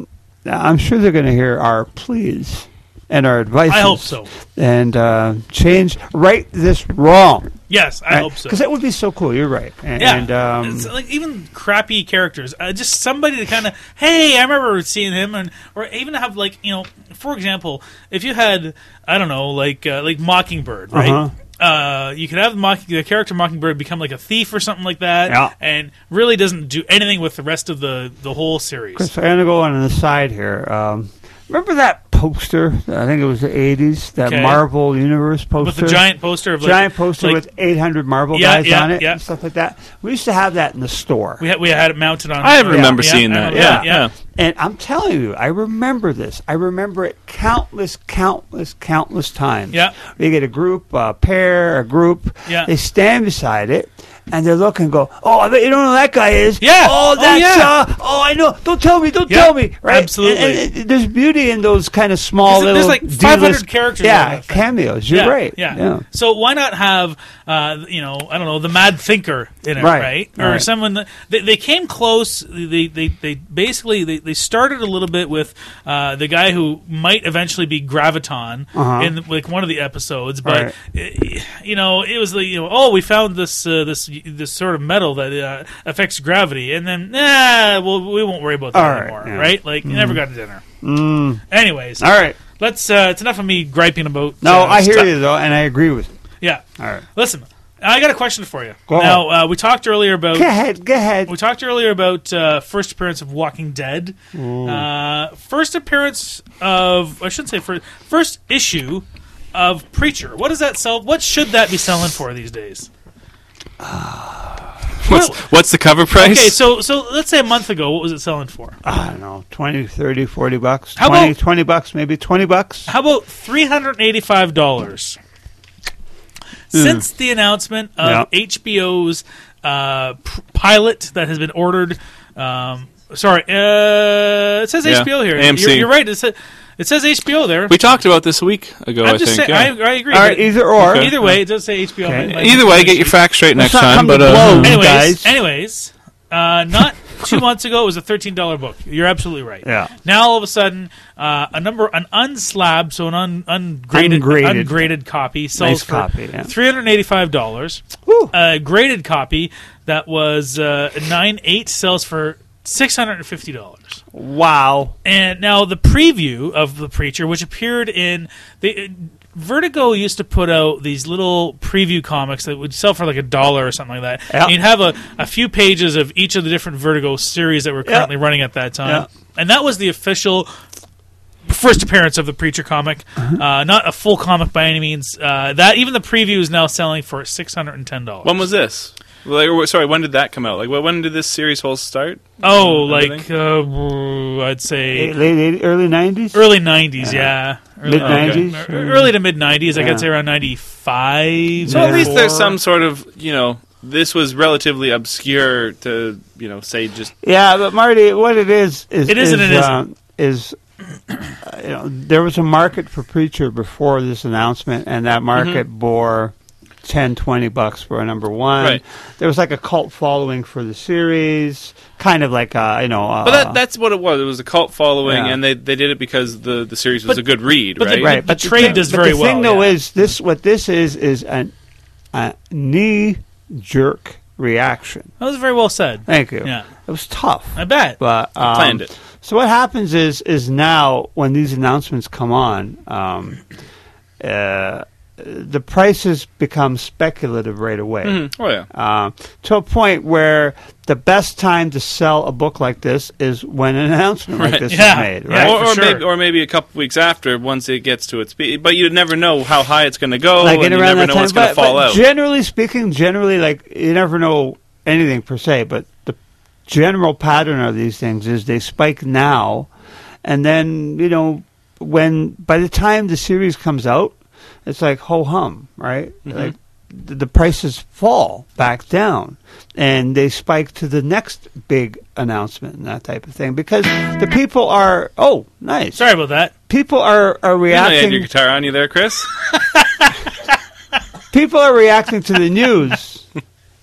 I'm sure they're going to hear our pleas and our advice. I hope so. And uh, change, right this wrong. Yes, I right? hope so. Because that would be so cool. You're right. And, Yeah, and, um, it's like even crappy characters, uh, just somebody to kind of, hey, I remember seeing him, and or even have like you know, for example, if you had, I don't know, like uh, like Mockingbird, right? Uh-huh. Uh, you could have Mock- the character Mockingbird become like a thief or something like that, Yeah. and really doesn't do anything with the rest of the the whole series. Chris, I'm going to go on the side here. Um, remember that poster? I think it was the eighties. That Okay. Marvel Universe poster With the giant poster of like, giant poster like, with eight hundred Marvel Yeah, guys yeah, on it yeah. and stuff like that. We used to have that in the store. we had we had it mounted on. I remember yeah, seeing I that. remember Yeah, that, yeah. yeah. And I'm telling you, I remember this. I remember it countless, countless, countless times. Yeah. You get a group, a pair, a group. Yeah. They stand beside it, and they look and go, "Oh, I bet you don't know who that guy is." Yeah. Oh, Oh, that's yeah. uh. Oh, I know. Don't tell me. Don't Yeah, tell me. Right. absolutely. And, and there's beauty in those kind of small There's- little. there's like five hundred D-list- characters on Yeah, that thing. cameos. You're yeah, right. Yeah. yeah. So why not have, uh, you know, I don't know, the Mad Thinker in it, Right, right? Or right. someone that they, they came close. They they, they basically they, they started a little bit with uh, the guy who might eventually be Graviton Uh-huh. in like one of the episodes, but Right. uh, you know, it was like you know, oh, we found this uh, this this sort of metal that uh, affects gravity, and then nah, well, we won't worry about that All right, anymore, yeah. right? Like, you never got to dinner. Mm. Anyways, All right. let's. Uh, it's enough of me griping about. No, uh, I hear stuff. you though, and I agree with you. Yeah. All right. Listen, I got a question for you. Go now, uh, we talked earlier about. Go ahead. Go ahead. We talked earlier about uh, first appearance of Walking Dead. Uh, first appearance of I shouldn't say first first issue of Preacher. What does that sell? What should that be selling for these days? What's, what's the cover price? Okay, so so let's say a month ago, what was it selling for? I don't know, twenty, thirty, forty bucks. How twenty, about- twenty bucks, maybe twenty bucks. How about three hundred eighty-five dollars? Since the announcement of Yeah. H B O's uh, p- pilot that has been ordered, um, sorry, uh, it says Yeah, H B O here. A M C. You're, you're right. It says, it says H B O there. We talked about this a week ago, I'm I just think. saying. yeah. I, I agree. All right, but either or. Okay. either way, it does say H B O. Okay. My- my- Either way, get your facts straight Let's next not time. come to But uh, blows. Anyways, guys. anyways, uh, not two months ago, it was a thirteen dollar book. You're absolutely right. Yeah. Now all of a sudden, uh, a number, an unslabbed, so an un, ungraded, Ungraded. ungraded copy sells Nice for copy, yeah. three hundred eighty-five dollars. Woo. A graded copy that was uh, nine eight sells for six hundred and fifty dollars. Wow. And now the preview of The Preacher, which appeared in the Vertigo, used to put out these little preview comics that would sell for like a dollar or something like that. Yeah. And you'd have a, a few pages of each of the different Vertigo series that were currently running at that time. Yeah. And that was the official first appearance of The Preacher comic. Uh, not a full comic by any means. Uh, that even the preview is now selling for six hundred and ten dollars. when was this? Like, or, sorry, when did that come out? Like, when did this series whole start? Oh, Everything? like uh, I'd say Late, late, early nineties? early nineties, yeah. Early, Mid-nineties? okay. Er- Early to mid nineties. I Yeah. could say around ninety-five. So at least there's ninety-four. some sort of, you know, this was relatively obscure to, you know, say just. Yeah, but Marty, what it is is It is and is, it uh, is uh, you know, there was a market for Preacher before this announcement, and that market bore ten, twenty bucks for a number one. Right. There was like a cult following for the series, kind of like uh, you know. Uh, But that, that's what it was. It was a cult following, Yeah. and they they did it because the, the series was But- a good read, but the- right? right, the but trade thing- does but very the thing, well, though, yeah. is this what this is is an, a knee jerk reaction. That was very well said. Thank you. Yeah. It was tough. I bet. But um, planned it. So what happens is is now when these announcements come on, um, uh, the prices become speculative right away. Mhm. Oh, yeah. Um, to a point where the best time to sell a book like this is when an announcement like Right. this Yeah. is made, Yeah. right? or, for or, sure. maybe, or maybe a couple weeks after, once it gets to its peak. But you never know how high it's going to go, Like and in you around never that know time. what's going to But, fall but out. generally speaking, generally, like you never know anything per se, but the general pattern of these things is they spike now, and then you know when by the time the series comes out, it's like ho hum, right? Mm-hmm. Like the, the prices fall back down, and they spike to the next big announcement and that type of thing because the people are oh nice. Sorry about that. People are are You know you had reacting. your guitar on you there, Chris? People are reacting to the news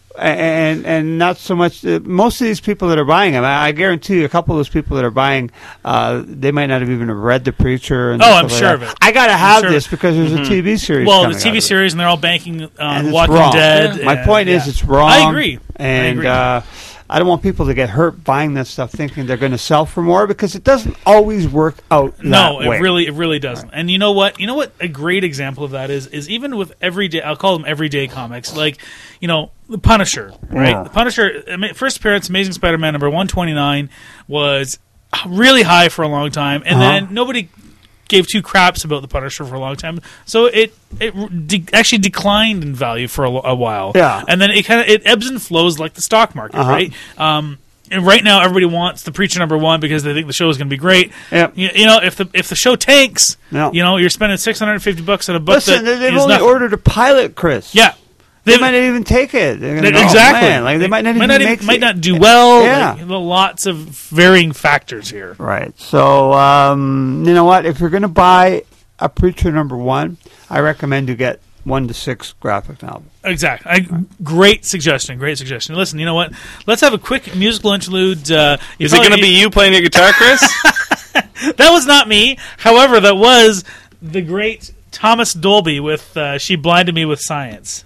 And and not so much. Uh, most of these people that are buying them, I, I guarantee you, a couple of those people that are buying, uh, they might not have even read The Preacher. And Oh, I'm stuff sure like of that. it. I got to have sure this of it. because there's a T V series. Well, coming the T V out of it. series, and they're all banking on And it's Walking wrong. Dead. Yeah. My and- point is, yeah. it's wrong. I agree. And I agree. Uh, I don't want people to get hurt buying that stuff thinking they're going to sell for more because it doesn't always work out that No, way. it really, it really doesn't. Right. And you know what? You know what? A great example of that is, is even with everyday. I'll call them everyday comics, like you know, the Punisher, right? Yeah. The Punisher, first appearance, Amazing Spider-Man number one twenty-nine was really high for a long time, and Uh-huh. then nobody gave two craps about the Punisher for a long time. So it it de- actually declined in value for a, a while. Yeah. And then it kind of it ebbs and flows like the stock market, Uh-huh. right? Um, and right now, everybody wants the Preacher number one because they think the show is going to be great. Yep. You, you know, if the if the show tanks, No. you know, you're spending six hundred fifty bucks on a book. Listen, that they've is only nothing. ordered a pilot, Chris. Yeah. They They've- might not even take it. They're gonna That- go, exactly. man, like they might not even make might it. not do well. Yeah. Like, lots of varying factors here. Right. So, um, you know what? If you're going to buy a Preacher number one, I recommend you get one to six graphic novels. Exactly. I, great suggestion. Great suggestion. Listen, you know what? Let's have a quick musical interlude. Uh, you Is it probably- going to be you playing your guitar, Chris? That was not me. However, that was the great Thomas Dolby with uh, "She Blinded Me with Science."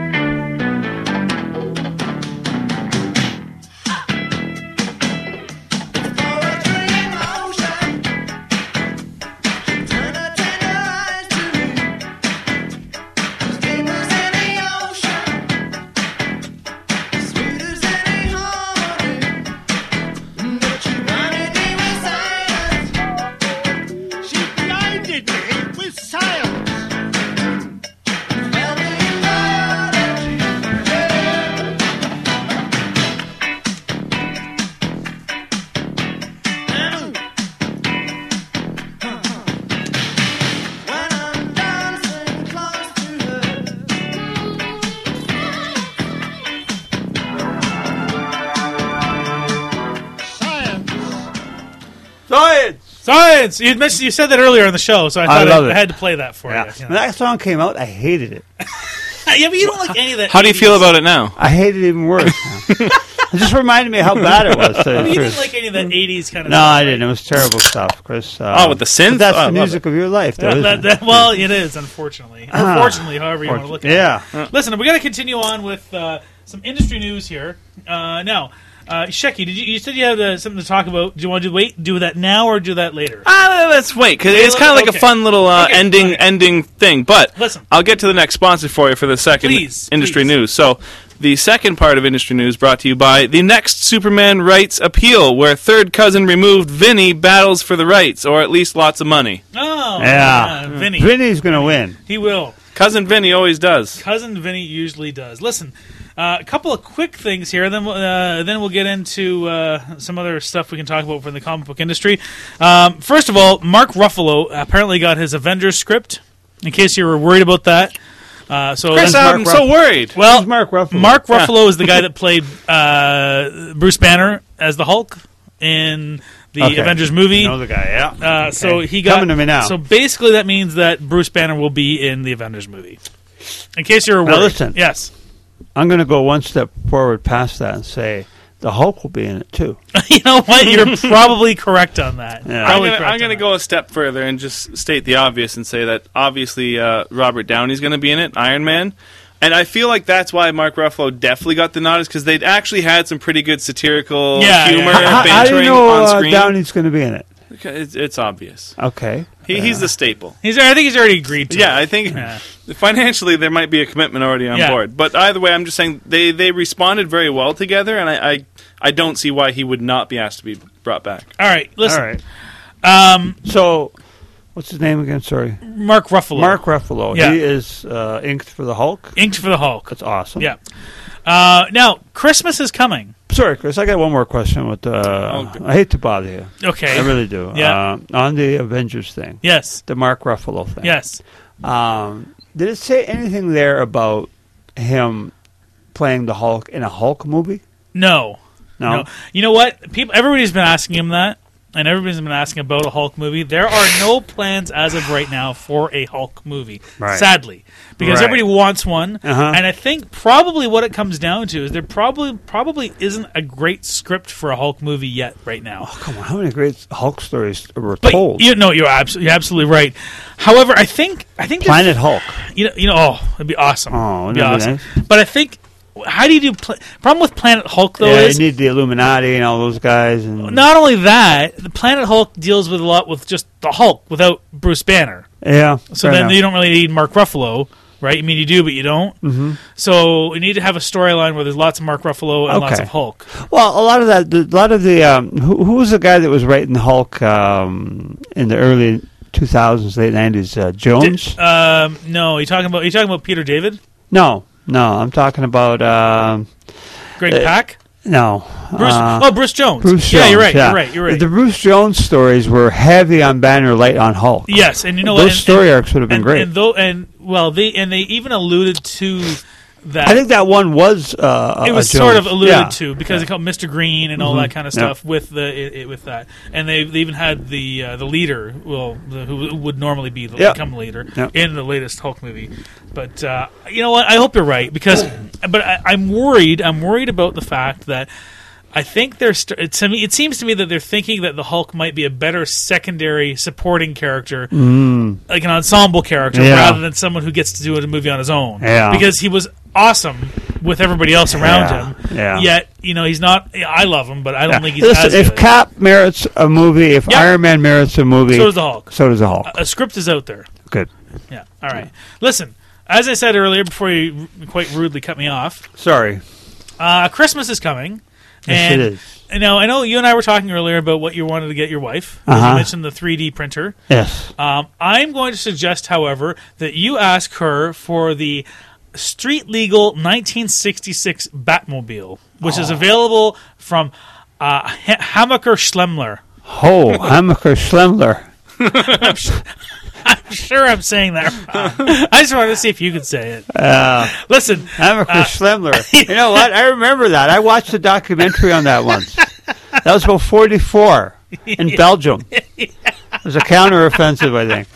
Science! Science. You mentioned you said that earlier on the show, so I thought I, love I it. had to play that for Yeah. you. you When know. that song came out, I hated it. Yeah, but you don't like any of that. How do you feel about it now? I hated it even worse. It just reminded me how bad it was. To tell you the You truth. didn't like any of that eighties kind of No, stuff, I right? didn't. It was terrible stuff, Chris. Uh, Oh, with the synth? but that's Oh, I the love music of your life, though, Yeah, isn't that, it? that, well, it is, unfortunately. Ah. Unfortunately, however you want to look at Yeah. it. Listen, we got to continue on with uh, some industry news here. Uh, now, uh, Shecky, did you, you said you had uh, something to talk about. Do you want to do, wait, do that now or do that later? Ah, let's wait, because it's kind of like Okay. a fun little uh, Okay, ending okay. ending thing. But Listen. I'll get to the next sponsor for you for the second Please, industry please. news. So the second part of industry news brought to you by the next Superman rights appeal, where third cousin removed Vinny battles for the rights, or at least lots of money. Oh, Yeah. uh, Vinny. Vinny's going to win. He will. Cousin Vinny always does. Cousin Vinny usually does. Listen, uh, a couple of quick things here, then we'll, uh, then we'll get into uh, some other stuff we can talk about from the comic book industry. Um, first of all, Mark Ruffalo apparently got his Avengers script, in case you were worried about that. Uh, so Chris, that's- I'm so worried. well, Who's Mark Ruffalo? Mark Ruffalo is the guy that played uh, Bruce Banner as the Hulk in the Okay. Avengers movie. know the guy, yeah. Uh, So Okay. he got Coming to me now. So basically, that means that Bruce Banner will be in the Avengers movie. In case you're worried, Now listen. yes. I'm going to go one step forward past that and say the Hulk will be in it, too. You know what? You're probably correct on that. Yeah. I'm Probably gonna, correct I'm gonna on go a step further and just state the obvious and say that obviously uh, Robert Downey's going to be in it, Iron Man. And I feel like that's why Mark Ruffalo definitely got the nod, is because they'd actually had some pretty good satirical Yeah, humor, yeah. How, how do bantering you know on uh, screen. Downey's going to be in it? It's, it's obvious. Okay. He, He's the staple. that. He's. I think he's already agreed to. Yeah, it. I think Yeah. financially there might be a commitment already on Yeah. board. But either way, I'm just saying they, they responded very well together, and I, I I don't see why he would not be asked to be brought back. All right. Listen. All right. Um, So, what's his name again? Sorry. Mark Ruffalo. Mark Ruffalo. Yeah. He is uh, inked for the Hulk. inked for the Hulk. That's awesome. Yeah. Uh, now Christmas is coming. Sorry, Chris. I got one more question. With uh, Okay. I hate to bother you. Okay. I really do. Yeah. Uh, on the Avengers thing, Yes. the Mark Ruffalo thing. Yes. Um, did it say anything there about him playing the Hulk in a Hulk movie? No. No. No. You know what? People. Everybody's been asking him that. and everybody's been asking about a Hulk movie. There are no plans as of right now for a Hulk movie, Right. sadly, because Right. everybody wants one. Uh-huh. And I think probably what it comes down to is there probably probably isn't a great script for a Hulk movie yet right now. Come on, how many great Hulk stories were But told? you know, you're absolutely, you're absolutely right. However, I think I think there's- Planet Hulk. You know, you know, oh, it'd be awesome. Oh, it'd be that'd be awesome. But I think, how do you do? Pla- problem with Planet Hulk though Yeah, is you need the Illuminati and all those guys. And not only that, the Planet Hulk deals with a lot with just the Hulk without Bruce Banner. yeah, So fair then enough. you don't really need Mark Ruffalo, right? I mean, you do, but you don't. Mm-hmm. So you need to have a storyline where there's lots of Mark Ruffalo and lots Okay. of Hulk. Well, a lot of that, a lot of the, um, who, who was the guy that was writing Hulk um, in the early two thousands, late nineties? Uh, Jones? Di- um, no, you talking about you talking about Peter David, no, no, I'm talking about um, Greg Uh, Pak, no. Bruce. uh, oh, Bruce Jones. Bruce yeah, Jones. you're right. yeah. You're right. You're right. The Bruce Jones stories were heavy on Banner, light on Hulk. yes, and you know Those what? And- story and- arcs would have been and, great. And though, and well, they and they even alluded to that. I think that one was uh, it a was Jones. sort of alluded Yeah. to because they called Mister Green and all that kind of Yeah. stuff with the it, it, with that, and they they even had the uh, the leader, well, the, who would normally be the Yeah. become leader Yeah. in the latest Hulk movie. But uh, you know what? I hope you're right because, but I, I'm worried. I'm worried about the fact that. I think they're. St- it, to me, it seems to me that they're thinking that the Hulk might be a better secondary supporting character, like an ensemble character, Yeah. rather than someone who gets to do a movie on his own. Yeah. Because he was awesome with everybody else around Yeah. him. Yeah. Yet, you know, he's not. I love him, but I don't Yeah. think he's Listen, as if good. Cap merits a movie, if Yeah. Iron Man merits a movie, So does the Hulk. So does the Hulk. A script is out there. Good. Yeah. All right. Listen, as I said earlier, before you r- quite rudely cut me off, Sorry. uh, Christmas is coming. Yes, and it is. You know, I know you and I were talking earlier about what you wanted to get your wife. Uh-huh. You mentioned the three D printer. Yes. Um, I'm going to suggest, however, that you ask her for the street legal nineteen sixty-six Batmobile, which is available from uh, ha- Hammacher Schlemler. Oh, Hammacher Schlemler. I'm, sh- I'm sure I'm saying that wrong. I just wanted to see if you could say it. Uh, Listen, Hammacher Uh, Schlemler. You know what? I remember that. I watched a documentary on that once. That was about forty-four in Belgium. It was a counteroffensive, I think.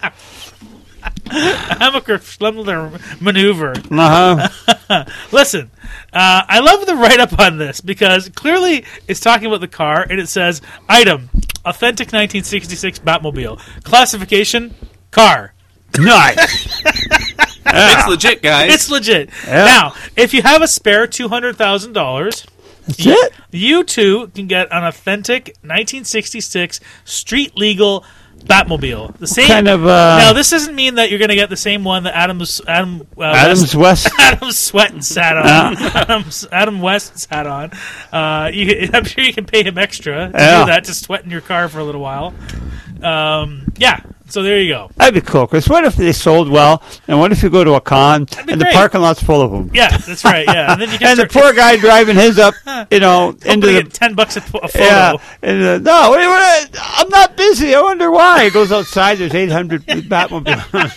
Hammacher Schlemler maneuver. Uh-huh. Listen, uh, I love the write-up on this because clearly it's talking about the car and it says, item, authentic nineteen sixty-six Batmobile. Classification, car. Nice. It's legit, guys. It's legit. Yeah. Now, if you have a spare two hundred thousand dollars, That's it? you too can get an authentic nineteen sixty-six street-legal Batmobile. The same kind of, uh, now, this doesn't mean that you're going to get the same one that Adam's Adam uh, Adams West, West. Adam Sweat sat on. Adam, Adam West sat on. Uh, you, I'm sure you can pay him extra to Yeah. do that, to sweat in your car for a little while. Um, yeah, so there you go. That'd be cool, Chris. What if they sold well, and what if you go to a con, be and the great. parking lot's full of them? Yeah, that's right. Yeah, and then you can And the start poor guy driving his up, you know, into opening the... it ten bucks a, fo- a photo. Yeah, and, uh, no, what, what, I'm not busy. I wonder why. He goes outside. There's eight hundred Batmobiles.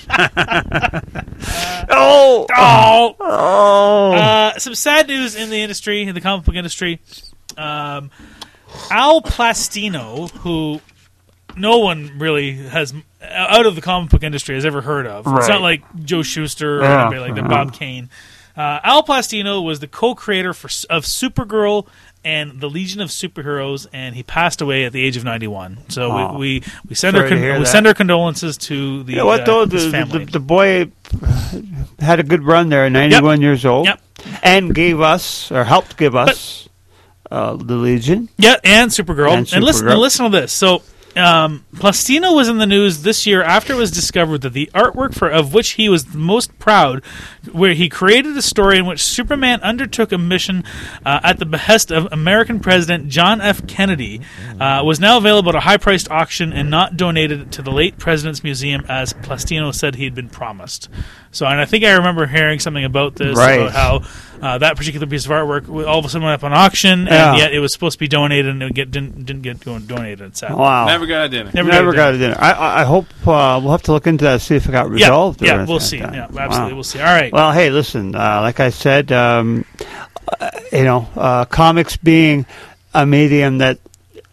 oh, Oh, oh, Uh, some sad news in the industry, in the comic book industry. Um, Al Plastino, who no one really has, out of the comic book industry, has ever heard of. It's Right. not like Joe Shuster or Yeah. anybody like that, Bob Kane. Uh, Al Plastino was the co-creator for, of Supergirl and the Legion of Superheroes, and he passed away at the age of ninety-one. So Oh. we, we, we send Sorry our to con- hear we that. send our condolences to the you know what uh, though? his The, family. the, the boy had a good run there, ninety-one years old, Yep. and gave us or helped give us uh, the Legion. Yeah, and Supergirl. And And, listen, Supergirl. and listen to this. So, um, Plastino was in the news this year after it was discovered that the artwork for of which he was the most proud, where he created a story in which Superman undertook a mission uh, at the behest of American President John F. Kennedy, uh, was now available at a high-priced auction and not donated to the late president's museum as Plastino said he'd been promised. So, and I think I remember hearing something about this, Right. about how uh, that particular piece of artwork w- all of a sudden went up on auction, Yeah. and yet it was supposed to be donated, and it get, didn't didn't get don- donated. Sadly. Wow, Never got a dinner. Never, never got got a dinner. I, I I hope uh, we'll have to look into that, see if it got Yeah, resolved. or yeah, anything we'll like see. that. Yeah, absolutely, Wow. we'll see. All right. Well, hey, listen. Uh, like I said, um, uh, you know, uh, comics being a medium that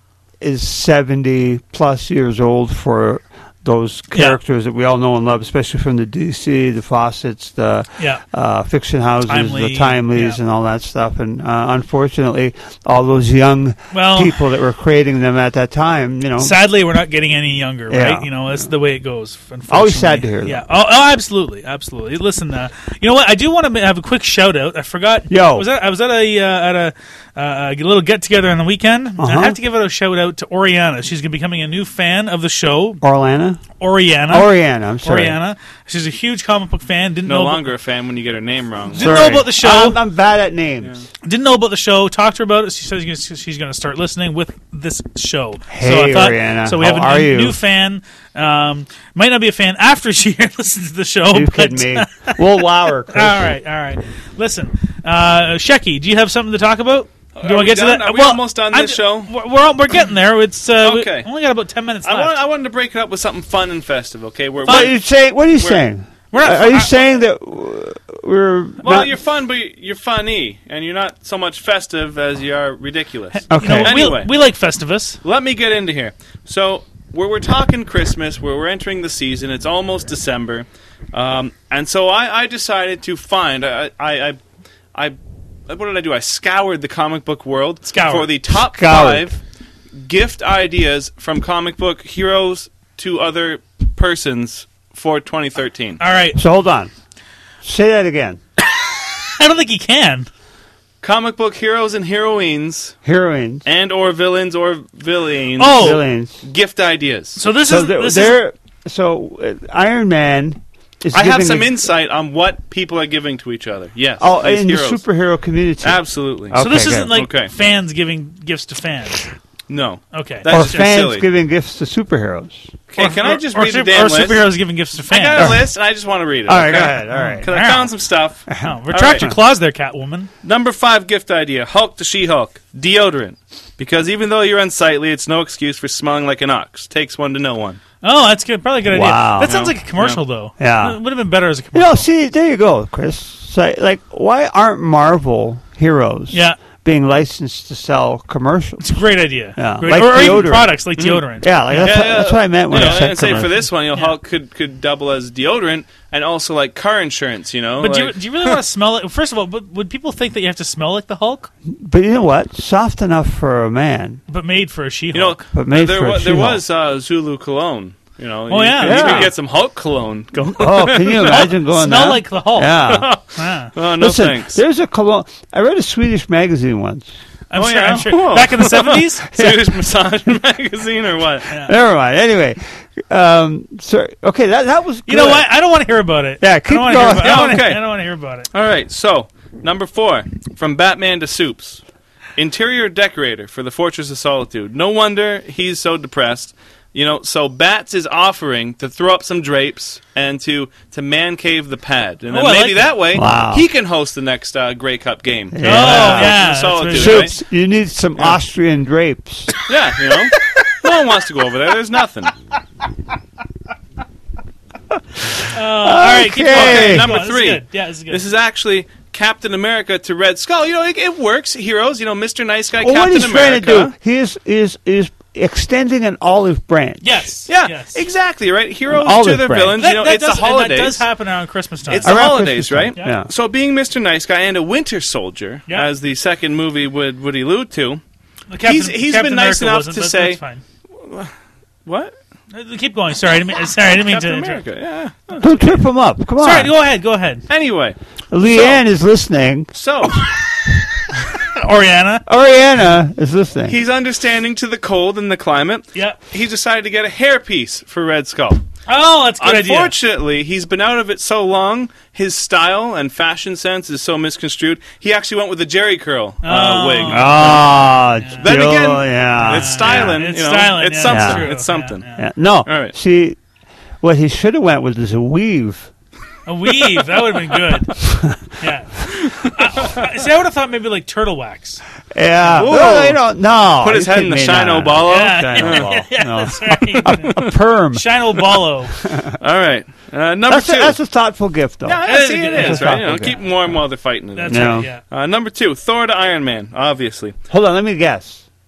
is seventy plus years old for those characters Yeah. that we all know and love, especially from the D C, the Fawcett's, the Yeah. uh, fiction houses, Timely, the Timelies, yeah. and all that stuff. And uh, unfortunately, all those young Well- people that were creating them at that time, you know, Sadly, we're not getting any younger, right? Yeah. You know, that's the way it goes. Always sad to hear unfortunately. that. Yeah. Oh, oh, absolutely, absolutely. Listen, uh, you know what? I do want to have a quick shout out. I forgot. Yo. I was at, I was at a uh, at a, uh, a little get together on the weekend. And Uh-huh. I have to give out a shout out to Oriana. She's going to be becoming a new fan of the show. Orlana, Oriana. Oriana. I'm sorry. Oriana. She's a huge comic book fan. Didn't No know longer a fan when you get her name wrong. Didn't know about the show. I'm, I'm bad at names. Didn't know about the show. Talked to her about it. She says she's gonna- she's going to start listening with this show. Hey, so I thought, Oriana. So we How have a are new, you? new fan. Um, might not be a fan after she listens to the show. You but, kidding me? We'll wow her, Chris. all right, all right. Listen, uh, Shecky, do you have something to talk about? Do you Are want we to get done? to that? Are we almost done this show? We're we're, all, we're getting there. It's uh, we Okay. only got about ten minutes I, left. want, I wanted to break it up with something fun and festive, okay? We're, What are we're- you saying? What are you We're- saying? We're not- are you I- saying that uh, we're well, not, you're fun, but you're funny, and you're not so much festive as you are ridiculous. okay? You know, Anyway. we, we like Festivus. Let me get into here. So, where we're talking Christmas, where we're entering the season, it's almost December, um, and so I, I decided to find. I, I, I, I, what did I do? I scoured the comic book world Scoured. for the top Scoured. five gift ideas from comic book heroes to other persons for twenty thirteen. All right. So hold on. Say that again. I don't think he can. Comic book heroes and heroines, Heroines, and or villains or villains. Oh. villains. Gift ideas. So this So is they're, this is they're so uh, Iron Man is. I have giving some a- insight on what people are giving to each other. Yes. Oh, these in heroes. the superhero community. Absolutely. Oh. so this Okay, isn't good. like Okay. fans giving gifts to fans. No. Okay. That's or just fans silly. giving gifts to superheroes. Okay, can I just or, read super- the damn or list? superheroes giving gifts to I fans? got a list, and I just want to read it. All right, okay? go ahead. All right. Because I Wow. found some stuff. Oh, retract All right. your claws there, Catwoman. Number five gift idea: Hulk to She-Hulk deodorant. Because even though you're unsightly, it's no excuse for smelling like an ox. Takes one to know one. Oh, that's good. Probably a good Wow. idea. That sounds No. like a commercial, though. Yeah. It would have been better as a You commercial. know, see, there you go, Chris. So, like, why aren't Marvel heroes Yeah. being licensed to sell commercials? It's a great idea. Yeah. Great- Like or, or even deodorant. products like deodorant. Yeah, like that's, Yeah, what, yeah. that's what I meant when You I know, said and say for commercial. this one, you know, Hulk could could double as deodorant and also like car insurance. You know, But do you, like- do you really want to smell it? First of all, but would people think that you have to smell like the Hulk, But you know what? Soft enough for a man. but made for a She-Hulk? you know, But made there for a was there She-Hulk. was uh, Zulu cologne. You know, Oh, you, yeah, you that's could right. get some Hulk cologne. Go. Oh, can you imagine going smell there? like the Hulk. Yeah. Ah. Oh, no Listen, thanks. there's a cologne. I read a Swedish magazine once. I'm Oh, sure. yeah? I'm sure. Whoa. Back in the seventies. Swedish Massage magazine or what? Never mind. Anyway, um, so okay, that that was. You know good. what? I don't want to hear about it. Yeah, I keep don't wanna hear going. about- I Yeah, don't wanna- okay. I don't want to hear about it. All right, so number four, from Batman to Soups, interior decorator for the Fortress of Solitude. No wonder he's so depressed. You know, so Bats is offering to throw up some drapes and to to man cave the pad, and then Oh, I maybe like that way Wow. he can host the next uh, Grey Cup game. Yeah. Oh, yeah, Fortress of Solitude, that's right? Soups, you need some Austrian drapes. Yeah, you know, no one wants to go over there. There's nothing. Uh, all right, keep Okay. going. Okay, Keep number going. This is three. good. Yeah, this is good. This is actually Captain America to Red Skull. You know, it, it works. Heroes, you know, Mister Nice Guy, Well, what Captain he's trying America. to do, he is is is extending an olive branch. yes. Yeah, yes. exactly, right? Heroes An to olive their branch. villains. That, you know, that it's does, the holidays. That does happen around Christmas time. It's the Around holidays, Christmas right? time, yeah. So being Mister Nice Guy and a Winter Soldier, Yeah. as the second movie would, would allude to, Captain, he's- he's Captain been nice America enough wasn't, to but say- that's fine. what? Uh, Keep going. Sorry, I didn't mean, sorry, I didn't mean Captain to. America, yeah. Don't trip him up. Come on. Sorry, go ahead. Go ahead. Anyway, Leanne is listening. so Oriana. Oriana is listening. he's understanding to the cold and the climate. Yeah. He decided to get a hairpiece for Red Skull. Oh, that's a good idea. Unfortunately, he's been out of it so long, his style and fashion sense is so misconstrued, he actually went with a Jerry curl uh, Oh. wig. Ah, Then still, again, yeah. it's styling. It's you know, styling, It's yeah, something. that's true. It's something. Yeah, yeah. Yeah. No, right. see, what he should have went with is a weave. A weave. That would have been good. Yeah. I, see, I would have thought maybe like turtle wax. Yeah. Ooh. No, they don't. No. Put his you head in the kidding me? Shine No, no, Obalo. Yeah. Shine Obalo. Yeah, No. that's right. A perm. Shine Obalo. All right. Uh, number That's a, two. that's a thoughtful gift, though. yeah, That is see, a it good- is, that's a right? You know, thoughtful keep them warm while they're fighting it. That's No. right. Yeah. Uh, number two, Thor to Iron Man, obviously. Hold on, let me guess.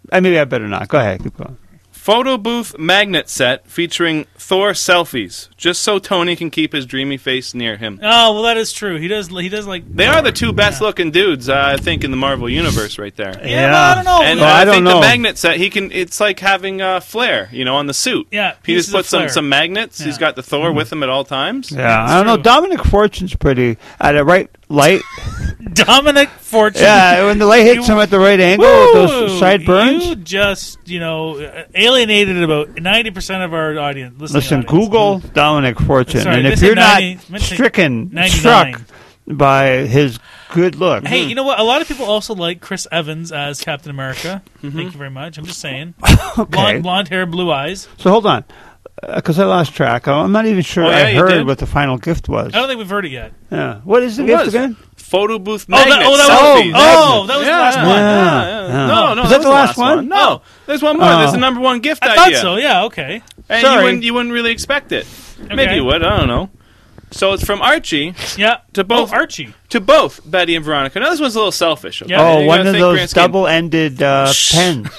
I maybe I better not. Go ahead. Keep going. Photo booth magnet set featuring Thor selfies, just so Tony can keep his dreamy face near him. Oh, well, that is true. He does. He does like. They are the two best looking dudes, uh, I think, in the Marvel universe, right there. Yeah, yeah. Well, I don't know. And well, uh, I, I don't think know. the magnet set, he can. It's like having a uh, flare, you know, on the suit. Yeah, he just puts some flare. some magnets. Yeah. He's got the Thor with him at all times. Yeah, I don't true. know. Dominic Fortune's pretty at a right light. Dominic Fortune. Yeah, when the light hits You- him at the right angle Woo! with those sideburns. You just, you know, alienated about ninety percent of our audience. Listening Listen, audience. Google Dominic Fortune, Sorry, and they if said you're ninety not meant to say stricken, ninety-nine. struck by his good look, Hey, you know what? A lot of people also like Chris Evans as Captain America. Thank you very much. I'm just saying. okay. Blonde, blonde hair, blue eyes. So hold on, because I lost track. I'm not even sure Oh, yeah, I you heard did? what the final gift was. I don't think we've heard it yet. Yeah, what is the It gift was. again? Photo booth Oh, that, magnet oh, that selfies. was, oh, that was yeah, the last yeah, one. yeah, Yeah. yeah. No, no, Was that that the last one? No, there's one more. Oh. There's the number one gift I idea. thought so. Yeah. Okay. And Sorry. you wouldn't, you wouldn't really expect it. Maybe you would. I don't know. So it's from Archie Yeah. to both Oh, Archie. to both Betty and Veronica. Now this one's a little selfish. Okay? Yeah. Oh, You one gotta of think those grand scheme. double-ended uh, pens.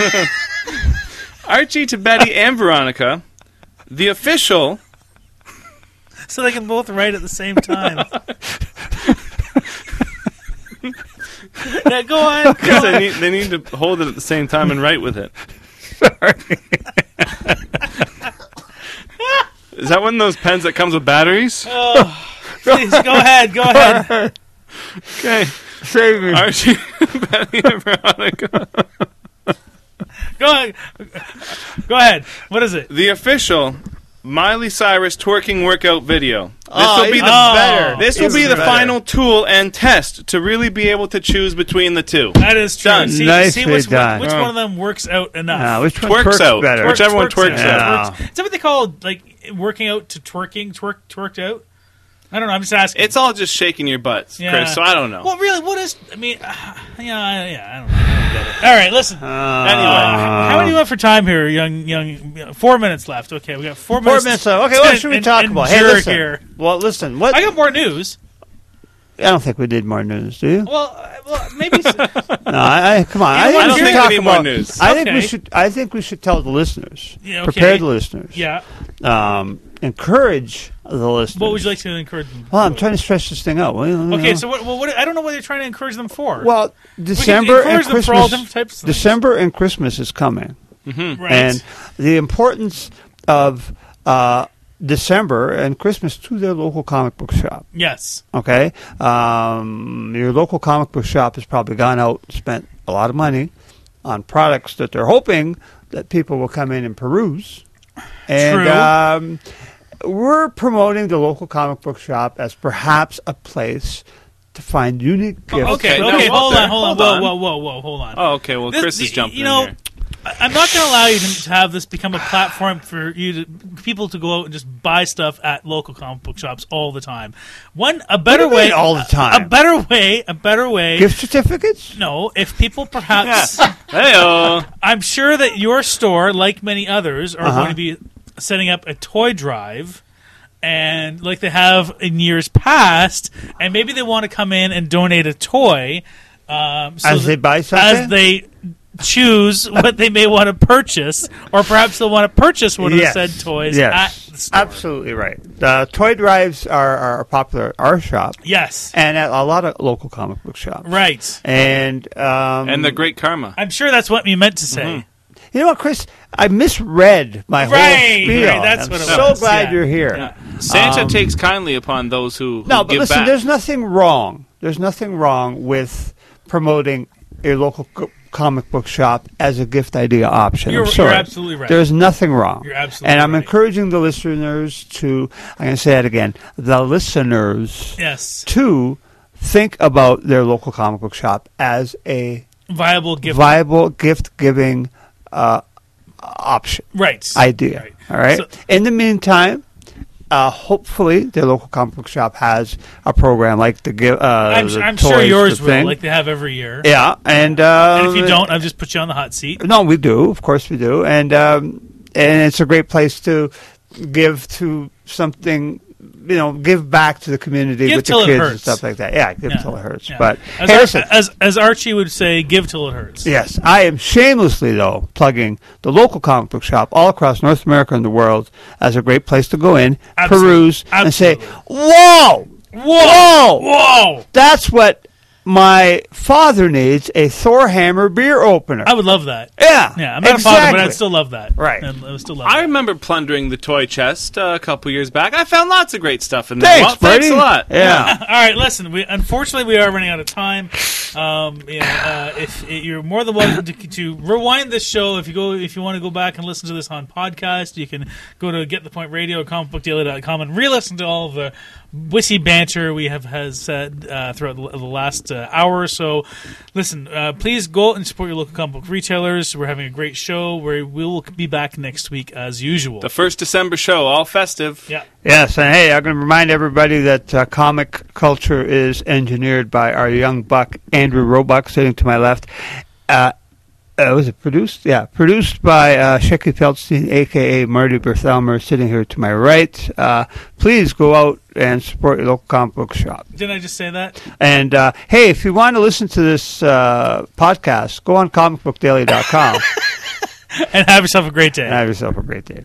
Archie to Betty and Veronica, the official. So they can both write at the same time. Yeah, go on. Because they need, they need to hold it at the same time and write with it. Is that one of those pens that comes with batteries? Oh, please go ahead. Go ahead. Okay. Save me. Archie, Betty, and Veronica. Go ahead. Go ahead. What is it? The official Miley Cyrus twerking workout video. This Oh, will be the oh. better. This will Even be the better. final tool and test to really be able to choose between the two. That is true. Done. See, Nicely see which, done. which Oh. one of them works out enough. Uh, which one Twerks twerks out. better? Twerks- Whichever one twerks out. Is that what they call like working out to twerking? Twerk twerked out? I don't know. I'm just asking. It's all just shaking your butts, Yeah. Chris, so I don't know. Well, really, what is? I mean, uh, yeah, I- yeah. I don't know. I don't get it. All right, listen. Anyway. How many do you want for time here, young, young? Four minutes left. Okay, we got four Four minutes. minutes. left. Okay, what to should we en- talk about? Hey, endure listen. here. Well, listen. What? I got more news. I don't think we did more news. Do you? Well, uh, well, maybe. s- No, I, I come on. I, don't think we think should we talk need more about news. I think we Okay. should. I think we should tell the listeners. Yeah, okay. Prepare the listeners. yeah. Um, encourage the listeners. What would you like to encourage them? Well, I'm trying to stretch this thing out. Well, you Okay, know. so what, well, what? I don't know what you're trying to encourage them for. Well, December and encourage them Christmas. for all different types of things. December and Christmas is coming, right. and the importance of uh, December and Christmas to their local comic book shop. yes. Okay, um, your local comic book shop has probably gone out and spent a lot of money on products that they're hoping that people will come in and peruse. And True. Um, we're promoting the local comic book shop as perhaps a place to find unique gifts. Okay. now, Okay. hold Hold there. on. Hold on. Hold Whoa. on. Whoa. Whoa. Whoa. Hold on. Oh, okay. Well, This- Chris is y- jumping you know, in here. I- I'm not going to allow you to have this become a platform for you to people to go out and just buy stuff at local comic book shops all the time. One a better do you way mean all the time? A, a better way. A better way. Gift certificates? No, if people perhaps, Hey-o. I'm sure that your store, like many others, are Uh-huh. going to be setting up a toy drive. And like they have in years past, and maybe they want to come in and donate a toy um, so As they that- buy something? as they choose what they may want to purchase, or perhaps they'll want to purchase one Yes. of the said toys Yes. at the store. Absolutely right. Uh, toy drives are, are popular at our shop Yes, and at a lot of local comic book shops. right. And um, And the great karma. I'm sure that's what you meant to say. you know what, Chris? I misread my whole Right, spiel. right, that's I'm what it so was, glad yeah. you're here. Yeah. Santa Um, takes kindly upon those who, who No, but give listen, back. there's nothing wrong. There's nothing wrong with promoting a local co- comic book shop as a gift idea option. You're- I'm sorry. you're absolutely right. There's nothing wrong. You're absolutely And I'm right. encouraging the listeners to, I'm going to say it again, the listeners Yes, to think about their local comic book shop as a viable gift. viable gift-giving uh, option, right. idea. Right. All right. So- In the meantime, uh, hopefully their local comic book shop has a program like the give. Uh, I'm, the su- I'm sure toys, yours the will, thing. like they have every year. Yeah, and uh, And if you don't, I've just put you on the hot seat. no, we do. Of course, we do, and um, and it's a great place to give to something you know, give back to the community Give with till the it kids and hurts. stuff like that. Yeah, give Yeah. till it hurts. Yeah. But as, hey, Ar- listen, as as Archie would say, give till it hurts. yes, I am shamelessly, though, plugging the local comic book shop all across North America and the world as a great place to go in, Absolutely. peruse, Absolutely. and say, whoa, Whoa! whoa, Whoa! that's what my father needs, a Thor Hammer beer opener. I would love that. Yeah. Yeah, I'm not exactly. a father, but I'd still love that. Right. And I would still love I that. remember plundering the toy chest uh, a couple years back. I found lots of great stuff in there. Thanks, well, thanks buddy. a lot. Yeah. All right, listen. We unfortunately we are running out of time. Um, you know, uh, if you're more than welcome to, to rewind this show, if you go, if you want to go back and listen to this on podcast, you can go to Get the Point Radio, comic book daily dot com, and re-listen to all of the witty banter we have has said uh, throughout the, the last uh, hour or so. Listen, uh, please go and support your local comic book retailers. We're having a great show. Where we will be back next week as usual. The first December show, all festive. Yeah. Yes, and hey, I'm going to remind everybody that uh, comic culture is engineered by our young buck, Andrew Roebuck, sitting to my left. Uh, uh, was it produced? Yeah, produced by uh, Shecky Feldstein, a k a. Marty Berthelmer, sitting here to my right. Uh, please go out and support your local comic book shop. Didn't I just say that? And, uh, hey, if you want to listen to this uh, podcast, go on comic book daily dot com And have yourself a great day. and have yourself a great day.